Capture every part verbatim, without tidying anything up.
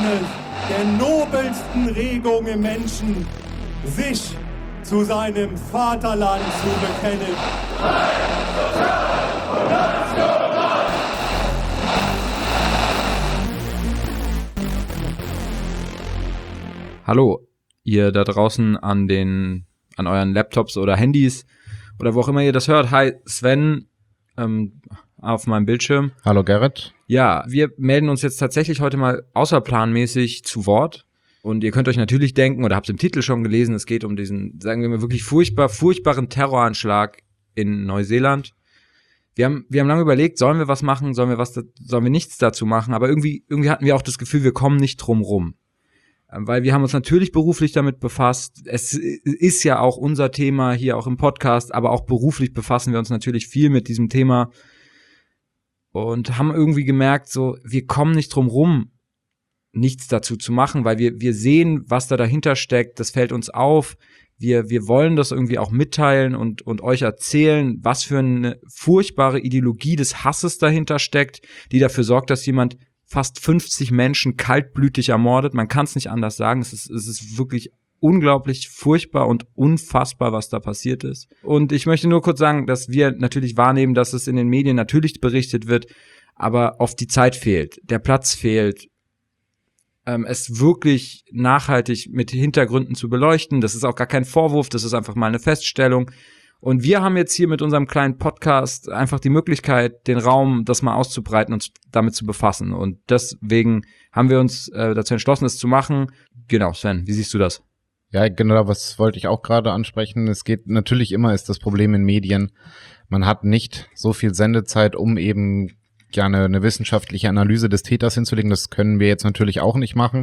es der nobelsten Regung im Menschen, sich zu seinem Vaterland zu bekennen. Hallo, ihr da draußen an den, an euren Laptops oder Handys oder wo auch immer ihr das hört. Hi, Sven, ähm, auf meinem Bildschirm. Hallo Gerrit. Ja, wir melden uns jetzt tatsächlich heute mal außerplanmäßig zu Wort. Und ihr könnt euch natürlich denken, oder habt es im Titel schon gelesen, es geht um diesen, sagen wir mal, wirklich furchtbar, furchtbaren Terroranschlag in Neuseeland. Wir haben, wir haben lange überlegt, sollen wir was machen, sollen wir was, sollen wir nichts dazu machen, aber irgendwie, irgendwie hatten wir auch das Gefühl, wir kommen nicht drum rum. Weil wir haben uns natürlich beruflich damit befasst. Es ist ja auch unser Thema hier auch im Podcast, aber auch beruflich befassen wir uns natürlich viel mit diesem Thema und haben irgendwie gemerkt, so, wir kommen nicht drum rum, nichts dazu zu machen, weil wir, wir sehen, was da dahinter steckt. Das fällt uns auf. Wir, wir wollen das irgendwie auch mitteilen und, und euch erzählen, was für eine furchtbare Ideologie des Hasses dahinter steckt, die dafür sorgt, dass jemand fast fünfzig Menschen kaltblütig ermordet. Man kann es nicht anders sagen. Es ist, es ist wirklich unglaublich furchtbar und unfassbar, was da passiert ist. Und ich möchte nur kurz sagen, dass wir natürlich wahrnehmen, dass es in den Medien natürlich berichtet wird, aber oft die Zeit fehlt, der Platz fehlt, ähm, es wirklich nachhaltig mit Hintergründen zu beleuchten. Das ist auch gar kein Vorwurf, das ist einfach mal eine Feststellung. Und wir haben jetzt hier mit unserem kleinen Podcast einfach die Möglichkeit, den Raum, das mal auszubreiten und damit zu befassen. Und deswegen haben wir uns äh, dazu entschlossen, es zu machen. Genau, Sven, wie siehst du das? Ja, genau, was wollte ich auch gerade ansprechen. Es geht natürlich immer, ist das Problem in Medien, man hat nicht so viel Sendezeit, um eben gerne eine wissenschaftliche Analyse des Täters hinzulegen. Das können wir jetzt natürlich auch nicht machen.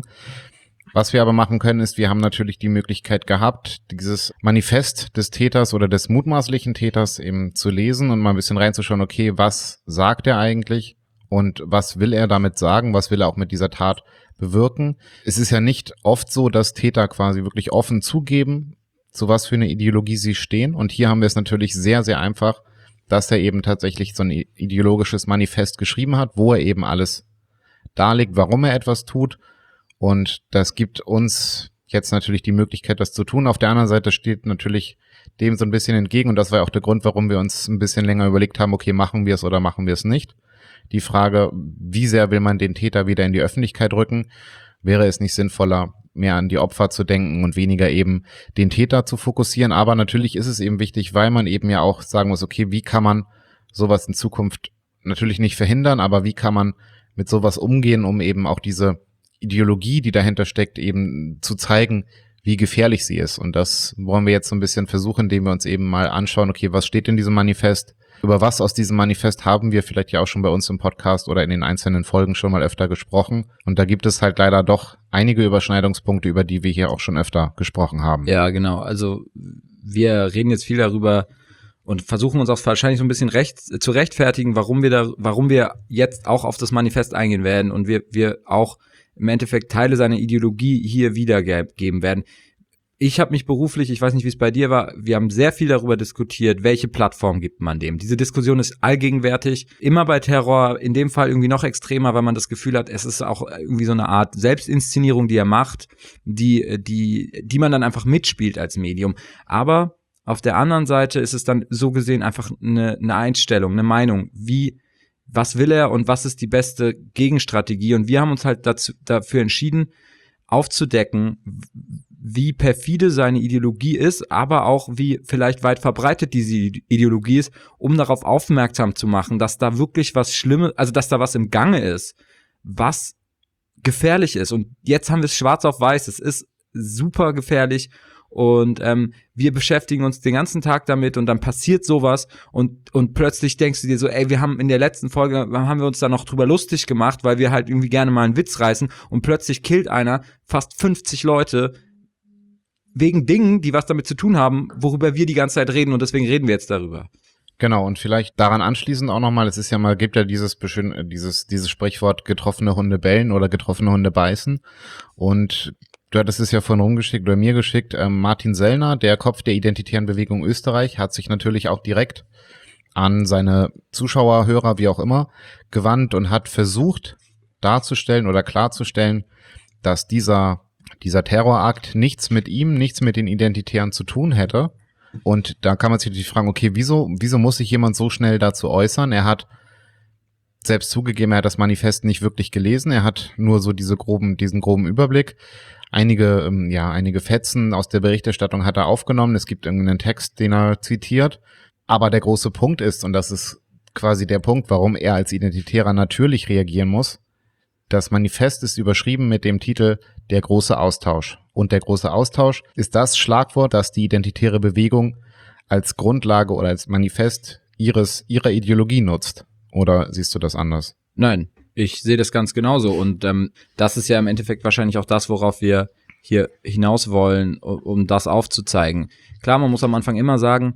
Was wir aber machen können, ist, wir haben natürlich die Möglichkeit gehabt, dieses Manifest des Täters oder des mutmaßlichen Täters eben zu lesen und mal ein bisschen reinzuschauen, okay, was sagt er eigentlich und was will er damit sagen, was will er auch mit dieser Tat bewirken. Es ist ja nicht oft so, dass Täter quasi wirklich offen zugeben, zu was für eine Ideologie sie stehen. Und hier haben wir es natürlich sehr, sehr einfach, dass er eben tatsächlich so ein ideologisches Manifest geschrieben hat, wo er eben alles darlegt, warum er etwas tut. Und das gibt uns jetzt natürlich die Möglichkeit, das zu tun. Auf der anderen Seite steht natürlich dem so ein bisschen entgegen. Und das war auch der Grund, warum wir uns ein bisschen länger überlegt haben, okay, machen wir es oder machen wir es nicht. Die Frage, wie sehr will man den Täter wieder in die Öffentlichkeit rücken? Wäre es nicht sinnvoller, mehr an die Opfer zu denken und weniger eben den Täter zu fokussieren? Aber natürlich ist es eben wichtig, weil man eben ja auch sagen muss, okay, wie kann man sowas in Zukunft natürlich nicht verhindern, aber wie kann man mit sowas umgehen, um eben auch diese Ideologie, die dahinter steckt, eben zu zeigen, wie gefährlich sie ist. Und das wollen wir jetzt so ein bisschen versuchen, indem wir uns eben mal anschauen, okay, was steht in diesem Manifest? Über was aus diesem Manifest haben wir vielleicht ja auch schon bei uns im Podcast oder in den einzelnen Folgen schon mal öfter gesprochen. Und da gibt es halt leider doch einige Überschneidungspunkte, über die wir hier auch schon öfter gesprochen haben. Ja, genau. Also wir reden jetzt viel darüber und versuchen uns auch wahrscheinlich so ein bisschen recht, zu rechtfertigen, warum wir da, warum wir jetzt auch auf das Manifest eingehen werden und wir, wir auch im Endeffekt Teile seiner Ideologie hier wiedergeben werden. Ich habe mich beruflich, ich weiß nicht, wie es bei dir war, wir haben sehr viel darüber diskutiert, welche Plattform gibt man dem. Diese Diskussion ist allgegenwärtig, immer bei Terror, in dem Fall irgendwie noch extremer, weil man das Gefühl hat, es ist auch irgendwie so eine Art Selbstinszenierung, die er macht, die, die, die man dann einfach mitspielt als Medium. Aber auf der anderen Seite ist es dann so gesehen einfach eine, eine Einstellung, eine Meinung, wie was will er und was ist die beste Gegenstrategie? Und wir haben uns halt dazu, dafür entschieden, aufzudecken, wie perfide seine Ideologie ist, aber auch wie vielleicht weit verbreitet diese Ideologie ist, um darauf aufmerksam zu machen, dass da wirklich was Schlimmes, also dass da was im Gange ist, was gefährlich ist. Und jetzt haben wir es schwarz auf weiß, es ist super gefährlich. Und ähm, wir beschäftigen uns den ganzen Tag damit und dann passiert sowas und und plötzlich denkst du dir so, ey, wir haben in der letzten Folge, haben wir uns da noch drüber lustig gemacht, weil wir halt irgendwie gerne mal einen Witz reißen und plötzlich killt einer fast fünfzig Leute wegen Dingen, die was damit zu tun haben, worüber wir die ganze Zeit reden und deswegen reden wir jetzt darüber. Genau, und vielleicht daran anschließend auch nochmal, es ist ja mal, gibt ja dieses dieses dieses Sprichwort, getroffene Hunde bellen oder getroffene Hunde beißen. Und du hattest es ja vorhin rumgeschickt oder mir geschickt, ähm, Martin Sellner, der Kopf der Identitären Bewegung Österreich, hat sich natürlich auch direkt an seine Zuschauer, Hörer, wie auch immer, gewandt und hat versucht darzustellen oder klarzustellen, dass dieser, dieser Terrorakt nichts mit ihm, nichts mit den Identitären zu tun hätte. Und da kann man sich natürlich fragen, okay, wieso, wieso muss sich jemand so schnell dazu äußern? Er hat selbst zugegeben, er hat das Manifest nicht wirklich gelesen. Er hat nur so diese groben, diesen groben Überblick. Einige, ähm, ja, einige Fetzen aus der Berichterstattung hat er aufgenommen. Es gibt irgendeinen Text, den er zitiert. Aber der große Punkt ist, und das ist quasi der Punkt, warum er als Identitärer natürlich reagieren muss, das Manifest ist überschrieben mit dem Titel Der große Austausch. Und der große Austausch ist das Schlagwort, das die identitäre Bewegung als Grundlage oder als Manifest ihres, ihrer Ideologie nutzt. Oder siehst du das anders? Nein, ich sehe das ganz genauso. Und ähm, das ist ja im Endeffekt wahrscheinlich auch das, worauf wir hier hinaus wollen, um, um das aufzuzeigen. Klar, man muss am Anfang immer sagen,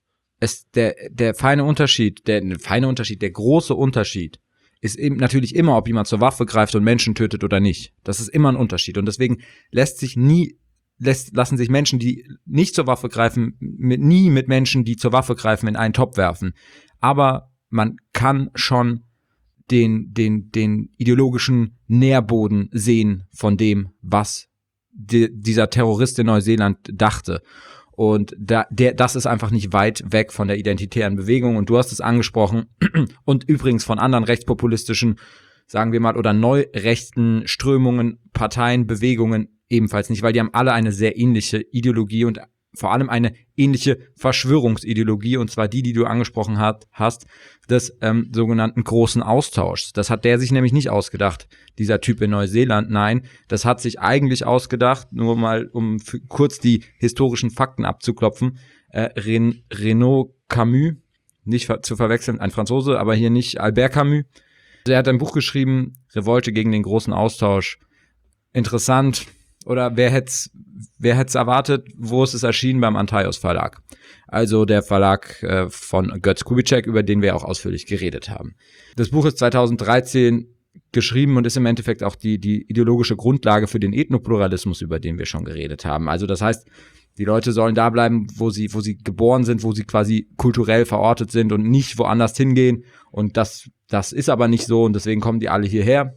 es, der, der feine Unterschied, der, der feine Unterschied, der große Unterschied ist eben natürlich immer, ob jemand zur Waffe greift und Menschen tötet oder nicht. Das ist immer ein Unterschied. Und deswegen lässt sich nie, lässt, lassen sich Menschen, die nicht zur Waffe greifen, mit, nie mit Menschen, die zur Waffe greifen, in einen Topf werfen. Aber man kann schon den, den, den ideologischen Nährboden sehen von dem, was die, dieser Terrorist in Neuseeland dachte. Und da, der, das ist einfach nicht weit weg von der identitären Bewegung. Und du hast es angesprochen. Und übrigens von anderen rechtspopulistischen, sagen wir mal, oder neurechten Strömungen, Parteien, Bewegungen ebenfalls nicht, weil die haben alle eine sehr ähnliche Ideologie und vor allem eine ähnliche Verschwörungsideologie, und zwar die, die du angesprochen hat, hast, des ähm, sogenannten großen Austauschs. Das hat der sich nämlich nicht ausgedacht, dieser Typ in Neuseeland. Nein, das hat sich eigentlich ausgedacht, nur mal, um für, kurz die historischen Fakten abzuklopfen, äh, Ren, Renaud Camus, nicht ver- zu verwechseln, ein Franzose, aber hier nicht Albert Camus. Der hat ein Buch geschrieben, Revolte gegen den großen Austausch. Interessant. Oder wer hätt's, wer hätt's erwartet, wo ist es erschienen? Beim Antaios Verlag. Also der Verlag äh, von Götz Kubitschek, über den wir auch ausführlich geredet haben. Das Buch ist zweitausenddreizehn geschrieben und ist im Endeffekt auch die, die ideologische Grundlage für den Ethnopluralismus, über den wir schon geredet haben. Also das heißt, die Leute sollen da bleiben, wo sie, wo sie geboren sind, wo sie quasi kulturell verortet sind und nicht woanders hingehen. Und das, das ist aber nicht so und deswegen kommen die alle hierher.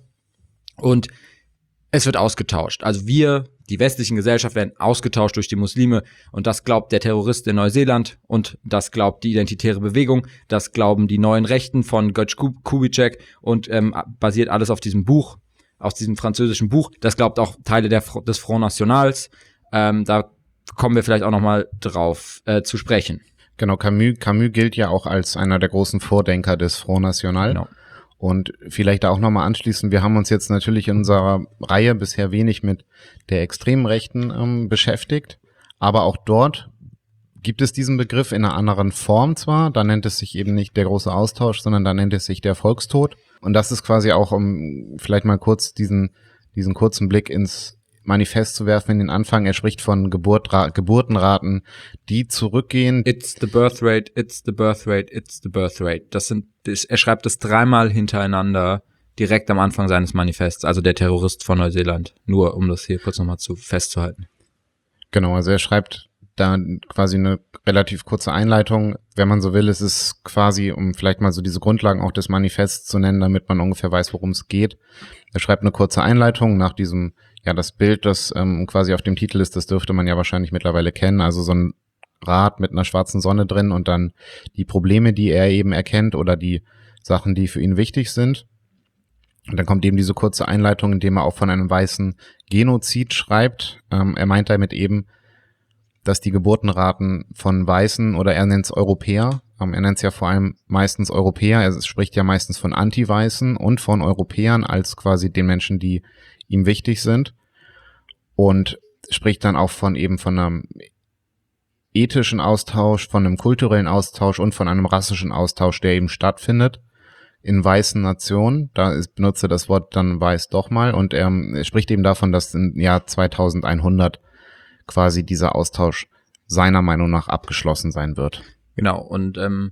Und es wird ausgetauscht. Also wir, die westlichen Gesellschaft, werden ausgetauscht durch die Muslime und das glaubt der Terrorist in Neuseeland und das glaubt die identitäre Bewegung, das glauben die neuen Rechten von Götz Kubitschek und ähm, basiert alles auf diesem Buch, aus diesem französischen Buch. Das glaubt auch Teile der, des Front Nationals. Ähm, da kommen wir vielleicht auch nochmal drauf äh, zu sprechen. Genau, Camus, Camus gilt ja auch als einer der großen Vordenker des Front National. Genau. Und vielleicht da auch nochmal anschließen, wir haben uns jetzt natürlich in unserer Reihe bisher wenig mit der extremen Rechten ähm, beschäftigt, aber auch dort gibt es diesen Begriff in einer anderen Form zwar, da nennt es sich eben nicht der große Austausch, sondern da nennt es sich der Volkstod. Und das ist quasi auch, um vielleicht mal kurz diesen, diesen kurzen Blick ins Manifest zu werfen in den Anfang. Er spricht von Geburtra- Geburtenraten, die zurückgehen. It's the birth rate, it's the birth rate, it's the birth rate. Das sind, das, er schreibt das dreimal hintereinander direkt am Anfang seines Manifests, also der Terrorist von Neuseeland. Nur um das hier kurz nochmal zu festzuhalten. Genau, also er schreibt da quasi eine relativ kurze Einleitung. Wenn man so will, ist es quasi, um vielleicht mal so diese Grundlagen auch des Manifests zu nennen, damit man ungefähr weiß, worum es geht. Er schreibt eine kurze Einleitung nach diesem, ja, das Bild, das ähm, quasi auf dem Titel ist, das dürfte man ja wahrscheinlich mittlerweile kennen. Also so ein Rad mit einer schwarzen Sonne drin und dann die Probleme, die er eben erkennt oder die Sachen, die für ihn wichtig sind. Und dann kommt eben diese kurze Einleitung, in dem er auch von einem weißen Genozid schreibt. Ähm, er meint damit eben, dass die Geburtenraten von Weißen, oder er nennt es Europäer, ähm, er nennt es ja vor allem meistens Europäer, er spricht ja meistens von Anti-Weißen und von Europäern als quasi den Menschen, die ihm wichtig sind, und spricht dann auch von eben von einem ethischen Austausch, von einem kulturellen Austausch und von einem rassischen Austausch, der eben stattfindet in weißen Nationen. Da ist, benutzt er das Wort dann weiß doch mal, und er, er spricht eben davon, dass im Jahr zweitausendeinhundert quasi dieser Austausch seiner Meinung nach abgeschlossen sein wird. Genau, und ähm,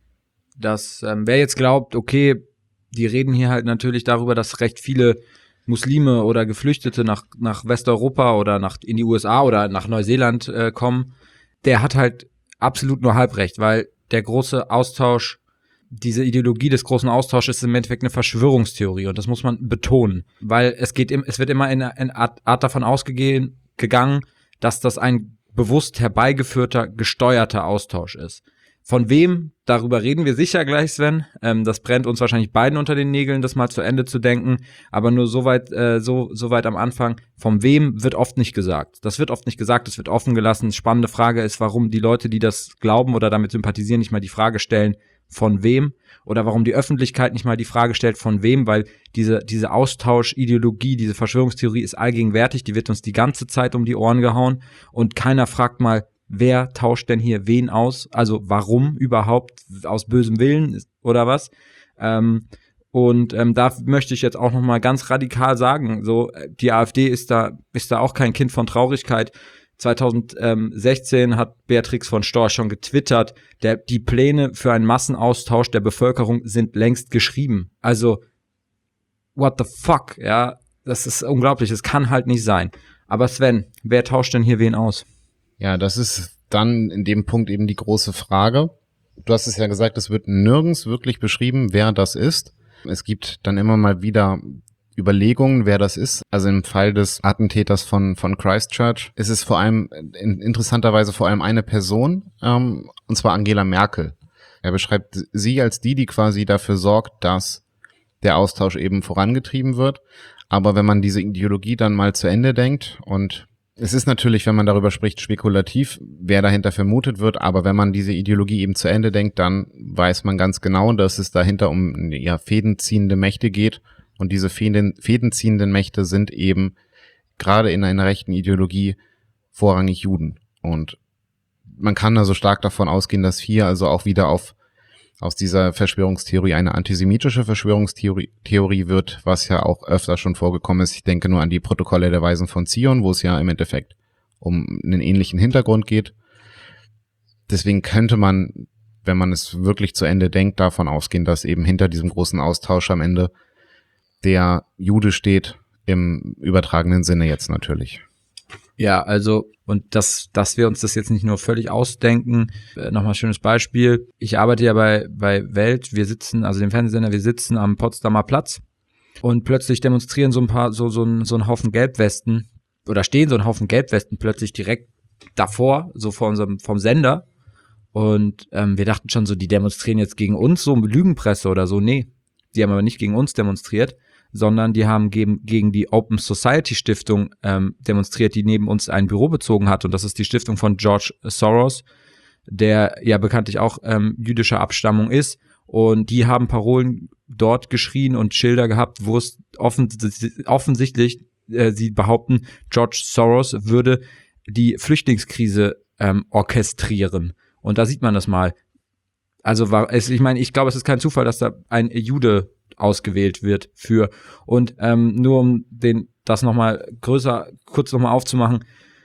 das, ähm, wer jetzt glaubt, okay, die reden hier halt natürlich darüber, dass recht viele Muslime oder Geflüchtete nach nach Westeuropa oder nach in die U S A oder nach Neuseeland äh, kommen, der hat halt absolut nur halb recht, weil der große Austausch, diese Ideologie des großen Austausches ist im Endeffekt eine Verschwörungstheorie und das muss man betonen, weil es geht, im, es wird immer in eine Art, Art davon ausgegangen, dass das ein bewusst herbeigeführter, gesteuerter Austausch ist. Von wem? Darüber reden wir sicher gleich, Sven. Ähm, das brennt uns wahrscheinlich beiden unter den Nägeln, das mal zu Ende zu denken. Aber nur so weit, äh, so, so weit am Anfang. Von wem wird oft nicht gesagt. Das wird oft nicht gesagt, das wird offen gelassen. Spannende Frage ist, warum die Leute, die das glauben oder damit sympathisieren, nicht mal die Frage stellen, von wem? Oder warum die Öffentlichkeit nicht mal die Frage stellt, von wem? Weil diese, diese Austausch-Ideologie, diese Verschwörungstheorie ist allgegenwärtig. Die wird uns die ganze Zeit um die Ohren gehauen. Und keiner fragt mal, wer tauscht denn hier wen aus? Also warum überhaupt? Aus bösem Willen oder was? Ähm, und ähm, da möchte ich jetzt auch noch mal ganz radikal sagen, so die AfD ist da ist da auch kein Kind von Traurigkeit. zwanzig sechzehn hat Beatrix von Storch schon getwittert, der, die Pläne für einen Massenaustausch der Bevölkerung sind längst geschrieben. Also what the fuck, ja, das ist unglaublich, das kann halt nicht sein. Aber Sven, wer tauscht denn hier wen aus? Ja, das ist dann in dem Punkt eben die große Frage. Du hast es ja gesagt, es wird nirgends wirklich beschrieben, wer das ist. Es gibt dann immer mal wieder Überlegungen, wer das ist. Also im Fall des Attentäters von von Christchurch ist es vor allem, in, interessanterweise vor allem eine Person, ähm, und zwar Angela Merkel. Er beschreibt sie als die, die quasi dafür sorgt, dass der Austausch eben vorangetrieben wird. Aber wenn man diese Ideologie dann mal zu Ende denkt, und es ist natürlich, wenn man darüber spricht, spekulativ, wer dahinter vermutet wird, aber wenn man diese Ideologie eben zu Ende denkt, dann weiß man ganz genau, dass es dahinter um ja fädenziehende Mächte geht, und diese fäden, fädenziehenden Mächte sind eben gerade in einer rechten Ideologie vorrangig Juden. Und man kann also stark davon ausgehen, dass hier also auch wieder auf aus dieser Verschwörungstheorie eine antisemitische Verschwörungstheorie Theorie wird, was ja auch öfter schon vorgekommen ist. Ich denke nur an die Protokolle der Weisen von Zion, wo es ja im Endeffekt um einen ähnlichen Hintergrund geht. Deswegen könnte man, wenn man es wirklich zu Ende denkt, davon ausgehen, dass eben hinter diesem großen Austausch am Ende der Jude steht, im übertragenen Sinne jetzt natürlich. Ja, also, und dass, dass wir uns das jetzt nicht nur völlig ausdenken, äh, nochmal ein schönes Beispiel. Ich arbeite ja bei, bei Welt, wir sitzen, also dem Fernsehsender, wir sitzen am Potsdamer Platz und plötzlich demonstrieren so ein paar, so, so ein, so ein Haufen Gelbwesten, oder stehen so ein Haufen Gelbwesten plötzlich direkt davor, so vor unserem, vom Sender. Und ähm, wir dachten schon so, die demonstrieren jetzt gegen uns, so Lügenpresse oder so. Nee, die haben aber nicht gegen uns demonstriert, sondern die haben gegen, gegen die Open Society Stiftung ähm, demonstriert, die neben uns ein Büro bezogen hat. Und das ist die Stiftung von George Soros, der ja bekanntlich auch ähm, jüdischer Abstammung ist. Und die haben Parolen dort geschrien und Schilder gehabt, wo es offen, offensichtlich, äh, sie behaupten, George Soros würde die Flüchtlingskrise ähm, orchestrieren. Und da sieht man das mal. Also war es, ich meine, ich glaube, es ist kein Zufall, dass da ein Jude ausgewählt wird für. Und ähm, nur um den das nochmal größer, kurz nochmal aufzumachen,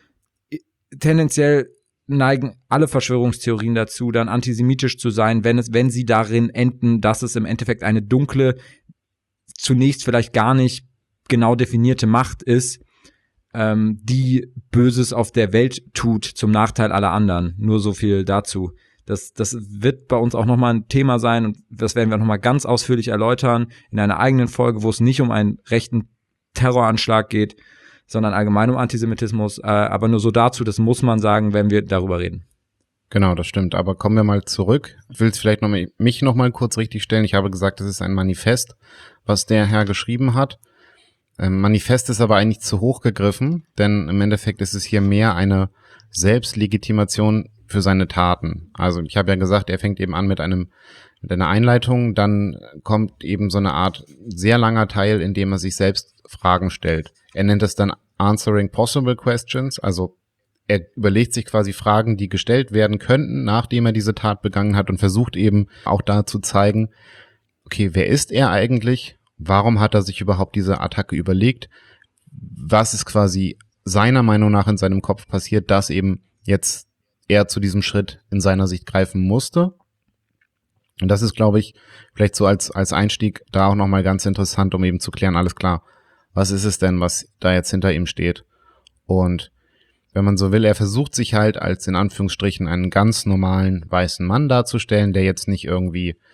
tendenziell neigen alle Verschwörungstheorien dazu, dann antisemitisch zu sein, wenn es, wenn sie darin enden, dass es im Endeffekt eine dunkle, zunächst vielleicht gar nicht genau definierte Macht ist, ähm, die Böses auf der Welt tut zum Nachteil aller anderen. Nur so viel dazu. Das, das wird bei uns auch nochmal ein Thema sein und das werden wir nochmal ganz ausführlich erläutern in einer eigenen Folge, wo es nicht um einen rechten Terroranschlag geht, sondern allgemein um Antisemitismus, äh, aber nur so dazu, das muss man sagen, wenn wir darüber reden. Genau, das stimmt. Aber kommen wir mal zurück. Ich will es vielleicht noch mal, mich noch mal kurz richtig stellen. Ich habe gesagt, es ist ein Manifest, was der Herr geschrieben hat. Ähm, Manifest ist aber eigentlich zu hoch gegriffen, denn im Endeffekt ist es hier mehr eine Selbstlegitimation für seine Taten. Also ich habe ja gesagt, er fängt eben an mit einem mit einer Einleitung, dann kommt eben so eine Art sehr langer Teil, in dem er sich selbst Fragen stellt. Er nennt es dann Answering Possible Questions, also er überlegt sich quasi Fragen, die gestellt werden könnten, nachdem er diese Tat begangen hat und versucht eben auch da zu zeigen, okay, wer ist er eigentlich? Warum hat er sich überhaupt diese Attacke überlegt? Was ist quasi seiner Meinung nach in seinem Kopf passiert, dass eben jetzt er zu diesem Schritt in seiner Sicht greifen musste? Und das ist, glaube ich, vielleicht so als als Einstieg da auch nochmal ganz interessant, um eben zu klären, alles klar, was ist es denn, was da jetzt hinter ihm steht? Und wenn man so will, er versucht sich halt als in Anführungsstrichen einen ganz normalen weißen Mann darzustellen, der jetzt nicht irgendwie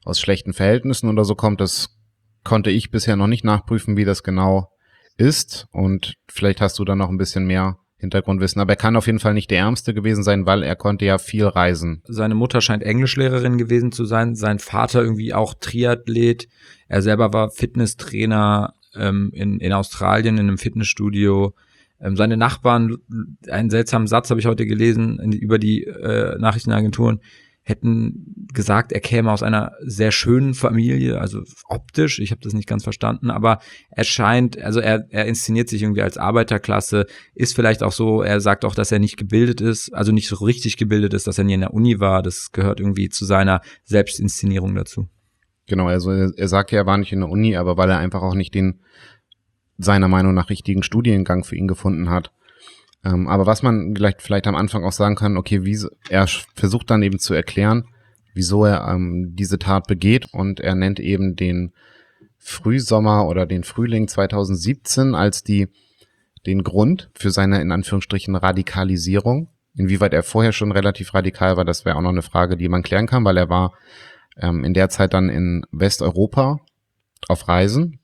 aus schlechten Verhältnissen oder so kommt. Das konnte ich bisher noch nicht nachprüfen, wie das genau ist. Und vielleicht hast du da noch ein bisschen mehr Hintergrundwissen. Aber er kann auf jeden Fall nicht der Ärmste gewesen sein, weil er konnte ja viel reisen. Seine Mutter scheint Englischlehrerin gewesen zu sein. Sein Vater irgendwie auch Triathlet. Er selber war Fitnesstrainer ähm, in, in Australien in einem Fitnessstudio. Ähm, seine Nachbarn, einen seltsamen Satz habe ich heute gelesen in, über die äh, Nachrichtenagenturen, hätten gesagt, er käme aus einer sehr schönen Familie, also optisch, ich habe das nicht ganz verstanden, aber er scheint, also er, er inszeniert sich irgendwie als Arbeiterklasse, ist vielleicht auch so, er sagt auch, dass er nicht gebildet ist, also nicht so richtig gebildet ist, dass er nie in der Uni war, das gehört irgendwie zu seiner Selbstinszenierung dazu. Genau, also er, er sagt ja, er war nicht in der Uni, aber weil er einfach auch nicht den seiner Meinung nach richtigen Studiengang für ihn gefunden hat. Ähm, aber was man vielleicht, vielleicht am Anfang auch sagen kann, okay, wie, er versucht dann eben zu erklären, wieso er ähm, diese Tat begeht, und er nennt eben den Frühsommer oder den Frühling zweitausendsiebzehn als die den Grund für seine in Anführungsstrichen Radikalisierung. Inwieweit er vorher schon relativ radikal war, das wäre auch noch eine Frage, die man klären kann, weil er war ähm, in der Zeit dann in Westeuropa auf Reisen.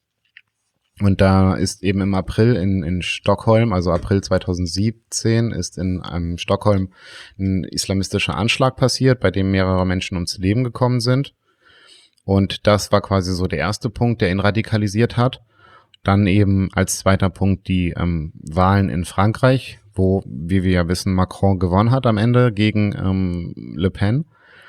Und da ist eben im April in, in Stockholm, also April zweitausendsiebzehn, ist in ähm, Stockholm ein islamistischer Anschlag passiert, bei dem mehrere Menschen ums Leben gekommen sind. Und das war quasi so der erste Punkt, der ihn radikalisiert hat. Dann eben als zweiter Punkt die ähm, Wahlen in Frankreich, wo, wie wir ja wissen, Macron gewonnen hat am Ende gegen ähm, Le Pen.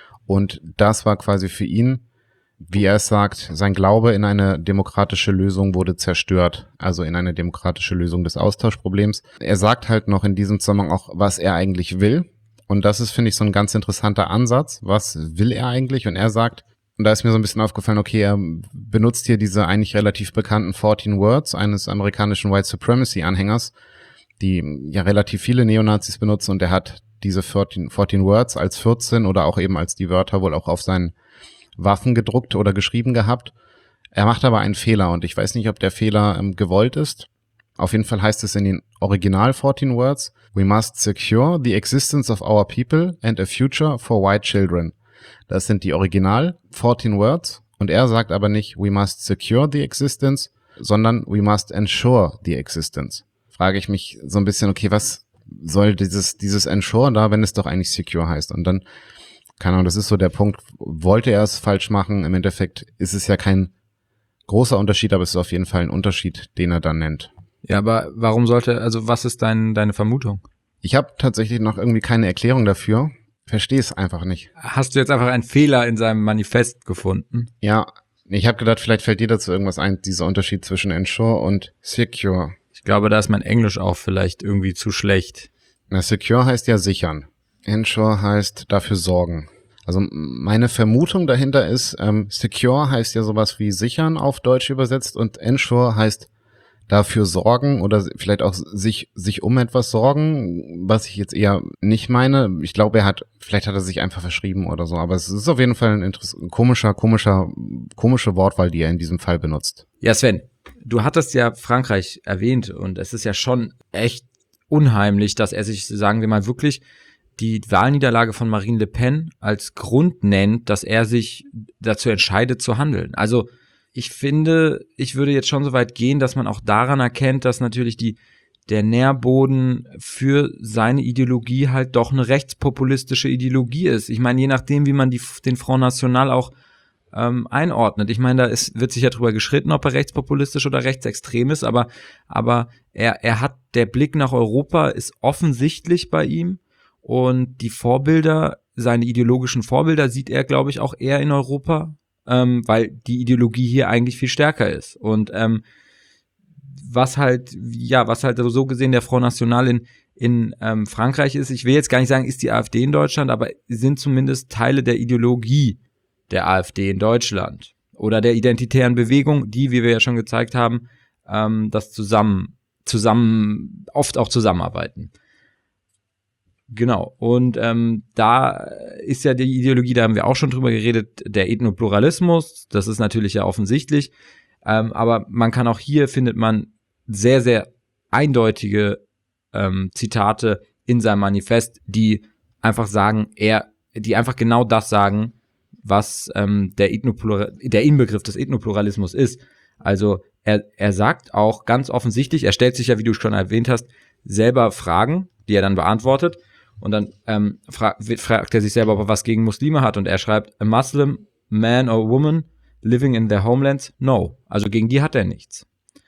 Und das war quasi für ihn, wie er es sagt, sein Glaube in eine demokratische Lösung wurde zerstört, also in eine demokratische Lösung des Austauschproblems. Er sagt halt noch in diesem Zusammenhang auch, was er eigentlich will. Und das ist, finde ich, so ein ganz interessanter Ansatz. Was will er eigentlich? Und er sagt, und da ist mir so ein bisschen aufgefallen, okay, er benutzt hier diese eigentlich relativ bekannten fourteen Words eines amerikanischen White Supremacy-Anhängers, die ja relativ viele Neonazis benutzen, und er hat diese fourteen, fourteen Words als vierzehn oder auch eben als die Wörter wohl auch auf seinen Waffen gedruckt oder geschrieben gehabt. Er macht aber einen Fehler, und ich weiß nicht, ob der Fehler ähm, gewollt ist. Auf jeden Fall heißt es in den Original fourteen Words, we must secure the existence of our people and a future for white children. Das sind die Original fourteen Words, und er sagt aber nicht, we must secure the existence, sondern we must ensure the existence. Frage ich mich so ein bisschen, okay, was soll dieses, dieses ensure da, wenn es doch eigentlich secure heißt? Und dann, keine Ahnung, das ist so der Punkt, wollte er es falsch machen? Im Endeffekt ist es ja kein großer Unterschied, aber es ist auf jeden Fall ein Unterschied, den er dann nennt. Ja, aber warum sollte, also was ist dein, deine Vermutung? Ich habe tatsächlich noch irgendwie keine Erklärung dafür. Verstehe es einfach nicht. Hast du jetzt einfach einen Fehler in seinem Manifest gefunden? Ja, ich habe gedacht, vielleicht fällt dir dazu irgendwas ein, dieser Unterschied zwischen ensure und secure. Ich glaube, da ist mein Englisch auch vielleicht irgendwie zu schlecht. Na, secure heißt ja sichern. Ensure heißt dafür sorgen. Also meine Vermutung dahinter ist, ähm, secure heißt ja sowas wie sichern auf Deutsch übersetzt, und ensure heißt dafür sorgen oder vielleicht auch sich sich um etwas sorgen, was ich jetzt eher nicht meine. Ich glaube, er hat, vielleicht hat er sich einfach verschrieben oder so, aber es ist auf jeden Fall ein, Interess- ein komischer, komischer, komische Wortwahl, die er in diesem Fall benutzt. Ja, Sven, du hattest ja Frankreich erwähnt, und es ist ja schon echt unheimlich, dass er sich, sagen wir mal, wirklich die Wahlniederlage von Marine Le Pen als Grund nennt, dass er sich dazu entscheidet zu handeln. Also ich finde, ich würde jetzt schon so weit gehen, dass man auch daran erkennt, dass natürlich die der Nährboden für seine Ideologie halt doch eine rechtspopulistische Ideologie ist. Ich meine, je nachdem, wie man die, den Front National auch ähm, einordnet. Ich meine, da ist, wird sich ja drüber gestritten, ob er rechtspopulistisch oder rechtsextrem ist, aber, aber er, er hat, der Blick nach Europa ist offensichtlich bei ihm, und die Vorbilder, seine ideologischen Vorbilder sieht er, glaube ich, auch eher in Europa, ähm, weil die Ideologie hier eigentlich viel stärker ist. Und ähm, was halt, ja, was halt so gesehen der Front National in, in ähm, Frankreich ist, ich will jetzt gar nicht sagen, ist die AfD in Deutschland, aber sind zumindest Teile der Ideologie der AfD in Deutschland oder der identitären Bewegung, die, wie wir ja schon gezeigt haben, ähm, das zusammen, zusammen, oft auch zusammenarbeiten. Genau, und ähm, da ist ja die Ideologie, da haben wir auch schon drüber geredet, der Ethnopluralismus, das ist natürlich ja offensichtlich, ähm, aber man kann auch hier, findet man sehr, sehr eindeutige ähm, Zitate in seinem Manifest, die einfach sagen, er, die einfach genau das sagen, was ähm, der, Ethnoplural- der Inbegriff des Ethnopluralismus ist. Also er, er sagt auch ganz offensichtlich, er stellt sich ja, wie du schon erwähnt hast, selber Fragen, die er dann beantwortet. Und dann ähm, fra- fragt er sich selber, ob er was gegen Muslime hat. Und er schreibt, a Muslim man or woman living in their homelands? No. Also gegen die hat er nichts.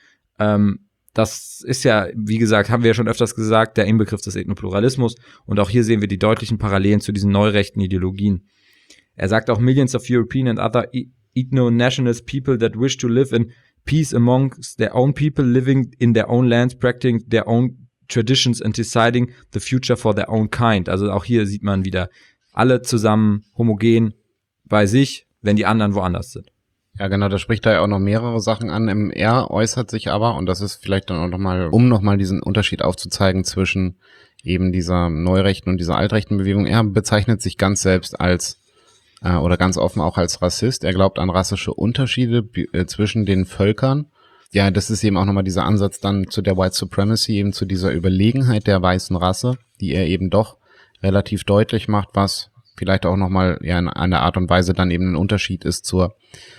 Ähm, das ist ja, wie gesagt, haben wir ja schon öfters gesagt, der Inbegriff des Ethnopluralismus. Und auch hier sehen wir die deutlichen Parallelen zu diesen neurechten Ideologien. Er sagt auch, millions of European and other ethno-nationalist people that wish to live in peace amongst their own people, living in their own lands, practicing their own traditions and deciding the future for their own kind. Also auch hier sieht man wieder alle zusammen homogen bei sich, wenn die anderen woanders sind. Ja, genau, da spricht er ja auch noch mehrere Sachen an. Er äußert sich aber, und das ist vielleicht dann auch nochmal, um nochmal diesen Unterschied aufzuzeigen zwischen eben dieser neurechten und dieser altrechten Bewegung, er bezeichnet sich ganz selbst als, äh, oder ganz offen auch als Rassist. Er glaubt an rassische Unterschiede äh, zwischen den Völkern. Ja, das ist eben auch nochmal dieser Ansatz dann zu der White Supremacy, eben zu dieser Überlegenheit der weißen Rasse, die er eben doch relativ deutlich macht, was vielleicht auch nochmal ja in einer Art und Weise dann eben ein Unterschied ist zur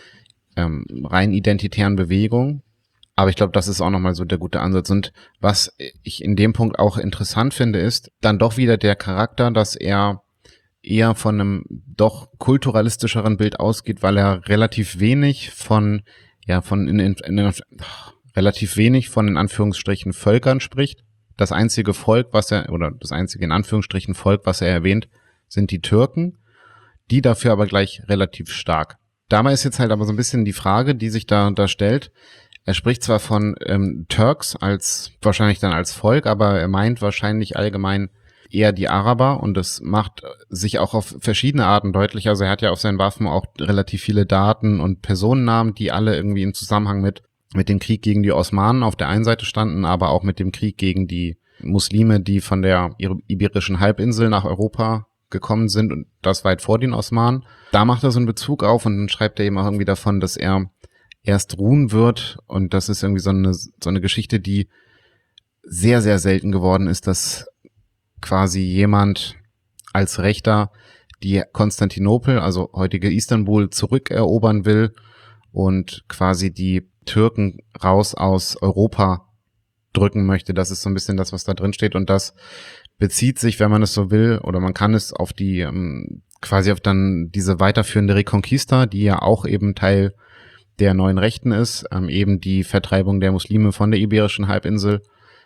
ähm, rein identitären Bewegung. Aber ich glaube, das ist auch nochmal so der gute Ansatz. Und was ich in dem Punkt auch interessant finde, ist dann doch wieder der Charakter, dass er eher von einem doch kulturalistischeren Bild ausgeht, weil er relativ wenig von, ja, von in, in, in, relativ wenig von in Anführungsstrichen Völkern spricht. Das einzige Volk, was er, oder das einzige in Anführungsstrichen Volk, was er erwähnt, sind die Türken, die dafür aber gleich relativ stark. Dabei ist jetzt halt aber so ein bisschen die Frage, die sich da, da stellt. Er spricht zwar von ähm, Turks als, wahrscheinlich dann als Volk, aber er meint wahrscheinlich allgemein eher die Araber, und das macht sich auch auf verschiedene Arten deutlich. Also er hat ja auf seinen Waffen auch relativ viele Daten und Personennamen, die alle irgendwie im Zusammenhang mit, mit dem Krieg gegen die Osmanen auf der einen Seite standen, aber auch mit dem Krieg gegen die Muslime, die von der Iberischen Halbinsel nach Europa gekommen sind, und das weit vor den Osmanen. Da macht er so einen Bezug auf, und dann schreibt er eben auch irgendwie davon, dass er erst ruhen wird, und das ist irgendwie so eine, so eine Geschichte, die sehr, sehr selten geworden ist, dass quasi jemand als Rechter die Konstantinopel, also heutige Istanbul, zurückerobern will und quasi die Türken raus aus Europa drücken möchte. Das ist so ein bisschen das, was da drin steht, und das bezieht sich, wenn man es so will, oder man kann es auf die, ähm, quasi auf dann diese weiterführende Reconquista, die ja auch eben Teil der neuen Rechten ist, ähm, eben die Vertreibung der Muslime von der Iberischen Halbinsel.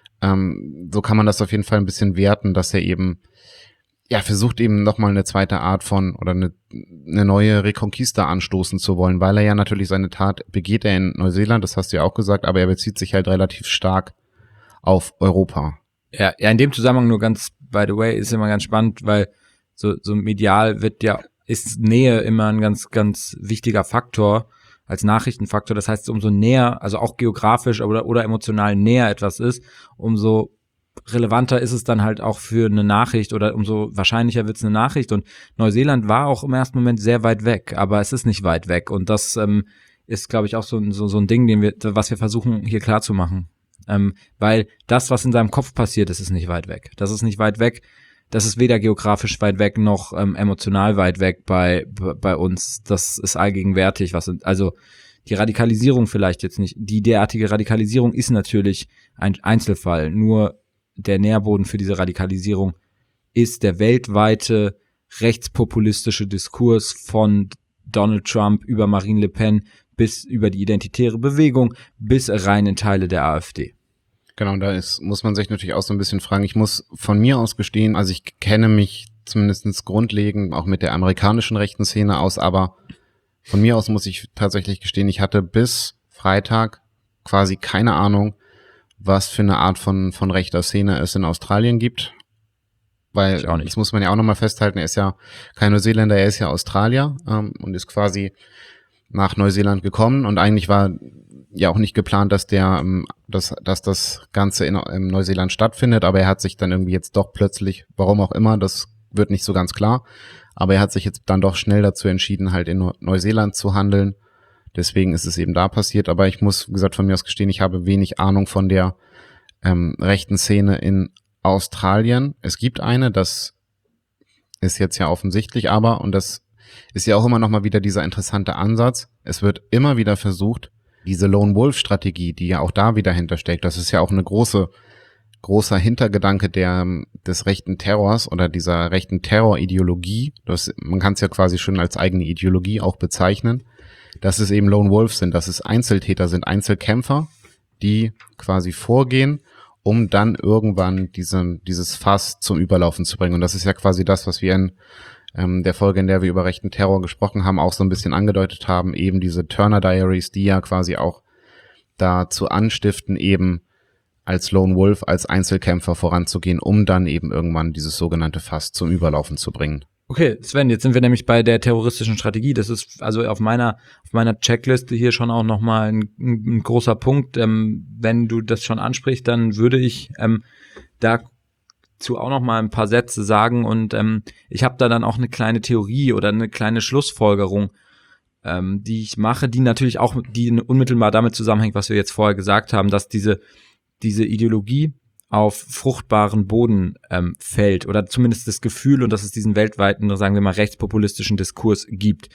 Ähm, so kann man das auf jeden Fall ein bisschen werten, dass er eben, ja, versucht eben nochmal eine zweite Art von, oder eine, eine neue Reconquista anstoßen zu wollen, weil er ja natürlich seine Tat begeht er in Neuseeland, das hast du ja auch gesagt, aber er bezieht sich halt relativ stark auf Europa. Ja, ja, in dem Zusammenhang nur ganz, by the way, ist immer ganz spannend, weil so, so medial wird ja, ist Nähe immer ein ganz, ganz wichtiger Faktor als Nachrichtenfaktor. Das heißt, umso näher, also auch geografisch oder, oder emotional näher etwas ist, umso relevanter ist es dann halt auch für eine Nachricht, oder umso wahrscheinlicher wird es eine Nachricht. Und Neuseeland war auch im ersten Moment sehr weit weg, aber es ist nicht weit weg. Und das ähm, ist, glaube ich, auch so, so, so ein Ding, den wir, was wir versuchen hier klar zu machen. Ähm, weil das, was in seinem Kopf passiert, das ist nicht weit weg. Das ist nicht weit weg. Das ist weder geografisch weit weg noch ähm, emotional weit weg bei bei uns. Das ist allgegenwärtig. Was sind, also die Radikalisierung vielleicht jetzt nicht. Die derartige Radikalisierung ist natürlich ein Einzelfall. Nur der Nährboden für diese Radikalisierung ist der weltweite rechtspopulistische Diskurs von Donald Trump über Marine Le Pen bis über die identitäre Bewegung bis rein in Teile der AfD. Genau, da ist, muss man sich natürlich auch so ein bisschen fragen. Ich muss von mir aus gestehen, also ich kenne mich zumindest grundlegend auch mit der amerikanischen rechten Szene aus, aber von mir aus muss ich tatsächlich gestehen, ich hatte bis Freitag quasi keine Ahnung, was für eine Art von von rechter Szene es in Australien gibt. Weil, das muss man ja auch nochmal festhalten, er ist ja kein Neuseeländer, er ist ja Australier ähm, und ist quasi nach Neuseeland gekommen, und eigentlich war ja auch nicht geplant, dass der, dass, dass das Ganze in, in Neuseeland stattfindet, aber er hat sich dann irgendwie jetzt doch plötzlich, warum auch immer, das wird nicht so ganz klar, aber er hat sich jetzt dann doch schnell dazu entschieden, halt in Neuseeland zu handeln. Deswegen ist es eben da passiert, aber ich muss, wie gesagt, von mir aus gestehen, ich habe wenig Ahnung von der ähm, rechten Szene in Australien. Es gibt eine, das ist jetzt ja offensichtlich, aber, und das ist ja auch immer noch mal wieder dieser interessante Ansatz. Es wird immer wieder versucht, diese Lone Wolf Strategie, die ja auch da wieder hintersteckt, das ist ja auch eine große, großer Hintergedanke der, des rechten Terrors oder dieser rechten Terrorideologie. Das, man kann es ja quasi schon als eigene Ideologie auch bezeichnen, dass es eben Lone Wolves sind, dass es Einzeltäter sind, Einzelkämpfer, die quasi vorgehen, um dann irgendwann diese, dieses Fass zum Überlaufen zu bringen. Und das ist ja quasi das, was wir in ähm, der Folge, in der wir über rechten Terror gesprochen haben, auch so ein bisschen angedeutet haben, eben diese Turner Diaries, die ja quasi auch dazu anstiften, eben als Lone Wolf, als Einzelkämpfer voranzugehen, um dann eben irgendwann dieses sogenannte Fass zum Überlaufen zu bringen. Okay, Sven, jetzt sind wir nämlich bei der terroristischen Strategie. Das ist also auf meiner auf meiner Checkliste hier schon auch nochmal ein, ein großer Punkt. Ähm, wenn du das schon ansprichst, dann würde ich ähm, dazu auch nochmal ein paar Sätze sagen. Und ähm, ich habe da dann auch eine kleine Theorie oder eine kleine Schlussfolgerung, ähm, die ich mache, die natürlich auch die unmittelbar damit zusammenhängt, was wir jetzt vorher gesagt haben, dass diese diese Ideologie auf fruchtbaren Boden ähm, fällt oder zumindest das Gefühl und dass es diesen weltweiten, sagen wir mal, rechtspopulistischen Diskurs gibt.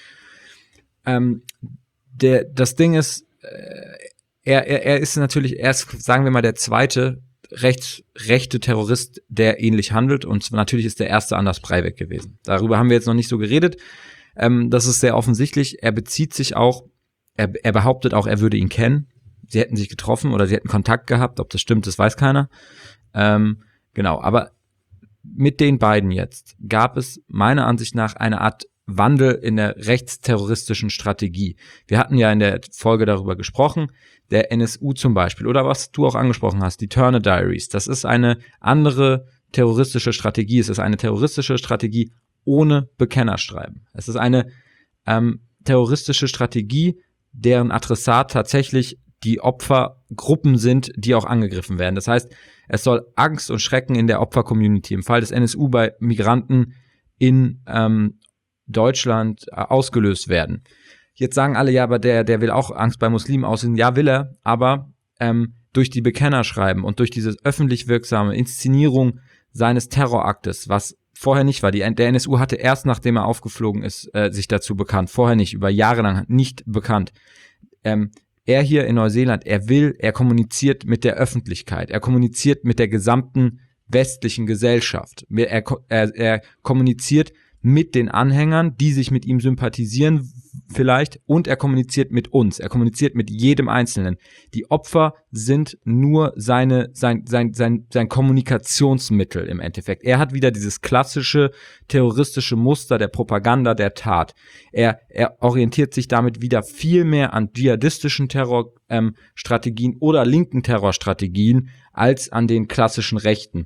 Ähm, der, das Ding ist, äh, er, er, er ist natürlich erst, sagen wir mal, der zweite rechts, rechte Terrorist, der ähnlich handelt und natürlich ist der erste Anders Breivik gewesen. Darüber haben wir jetzt noch nicht so geredet. Ähm, das ist sehr offensichtlich. Er bezieht sich auch, er, er behauptet auch, er würde ihn kennen. Sie hätten sich getroffen oder sie hätten Kontakt gehabt. Ob das stimmt, das weiß keiner. Ähm, genau, aber mit den beiden jetzt gab es meiner Ansicht nach eine Art Wandel in der rechtsterroristischen Strategie. Wir hatten ja in der Folge darüber gesprochen, der N S U zum Beispiel, oder was du auch angesprochen hast, die Turner Diaries. Das ist eine andere terroristische Strategie. Es ist eine terroristische Strategie ohne Bekennerschreiben. Es ist eine ähm, terroristische Strategie, deren Adressat tatsächlich die Opfergruppen sind, die auch angegriffen werden. Das heißt, es soll Angst und Schrecken in der Opfer-Community, im Fall des N S U bei Migranten in ähm, Deutschland äh, ausgelöst werden. Jetzt sagen alle, ja, aber der, der will auch Angst bei Muslimen auslösen. Ja, will er, aber ähm, durch die Bekennerschreiben und durch diese öffentlich wirksame Inszenierung seines Terroraktes, was vorher nicht war. Die, der N S U hatte erst, nachdem er aufgeflogen ist, äh, sich dazu bekannt. Vorher nicht, über Jahre lang nicht bekannt. Ähm, Er hier in Neuseeland, er will, er kommuniziert mit der Öffentlichkeit, er kommuniziert mit der gesamten westlichen Gesellschaft, er, er, er kommuniziert mit den Anhängern, die sich mit ihm sympathisieren vielleicht, und er kommuniziert mit uns, er kommuniziert mit jedem Einzelnen. Die Opfer sind nur seine, sein, sein, sein, sein Kommunikationsmittel im Endeffekt. Er hat wieder dieses klassische terroristische Muster der Propaganda, der Tat. Er, er orientiert sich damit wieder viel mehr an dschihadistischen Terrorstrategien ähm, oder linken Terrorstrategien als an den klassischen Rechten.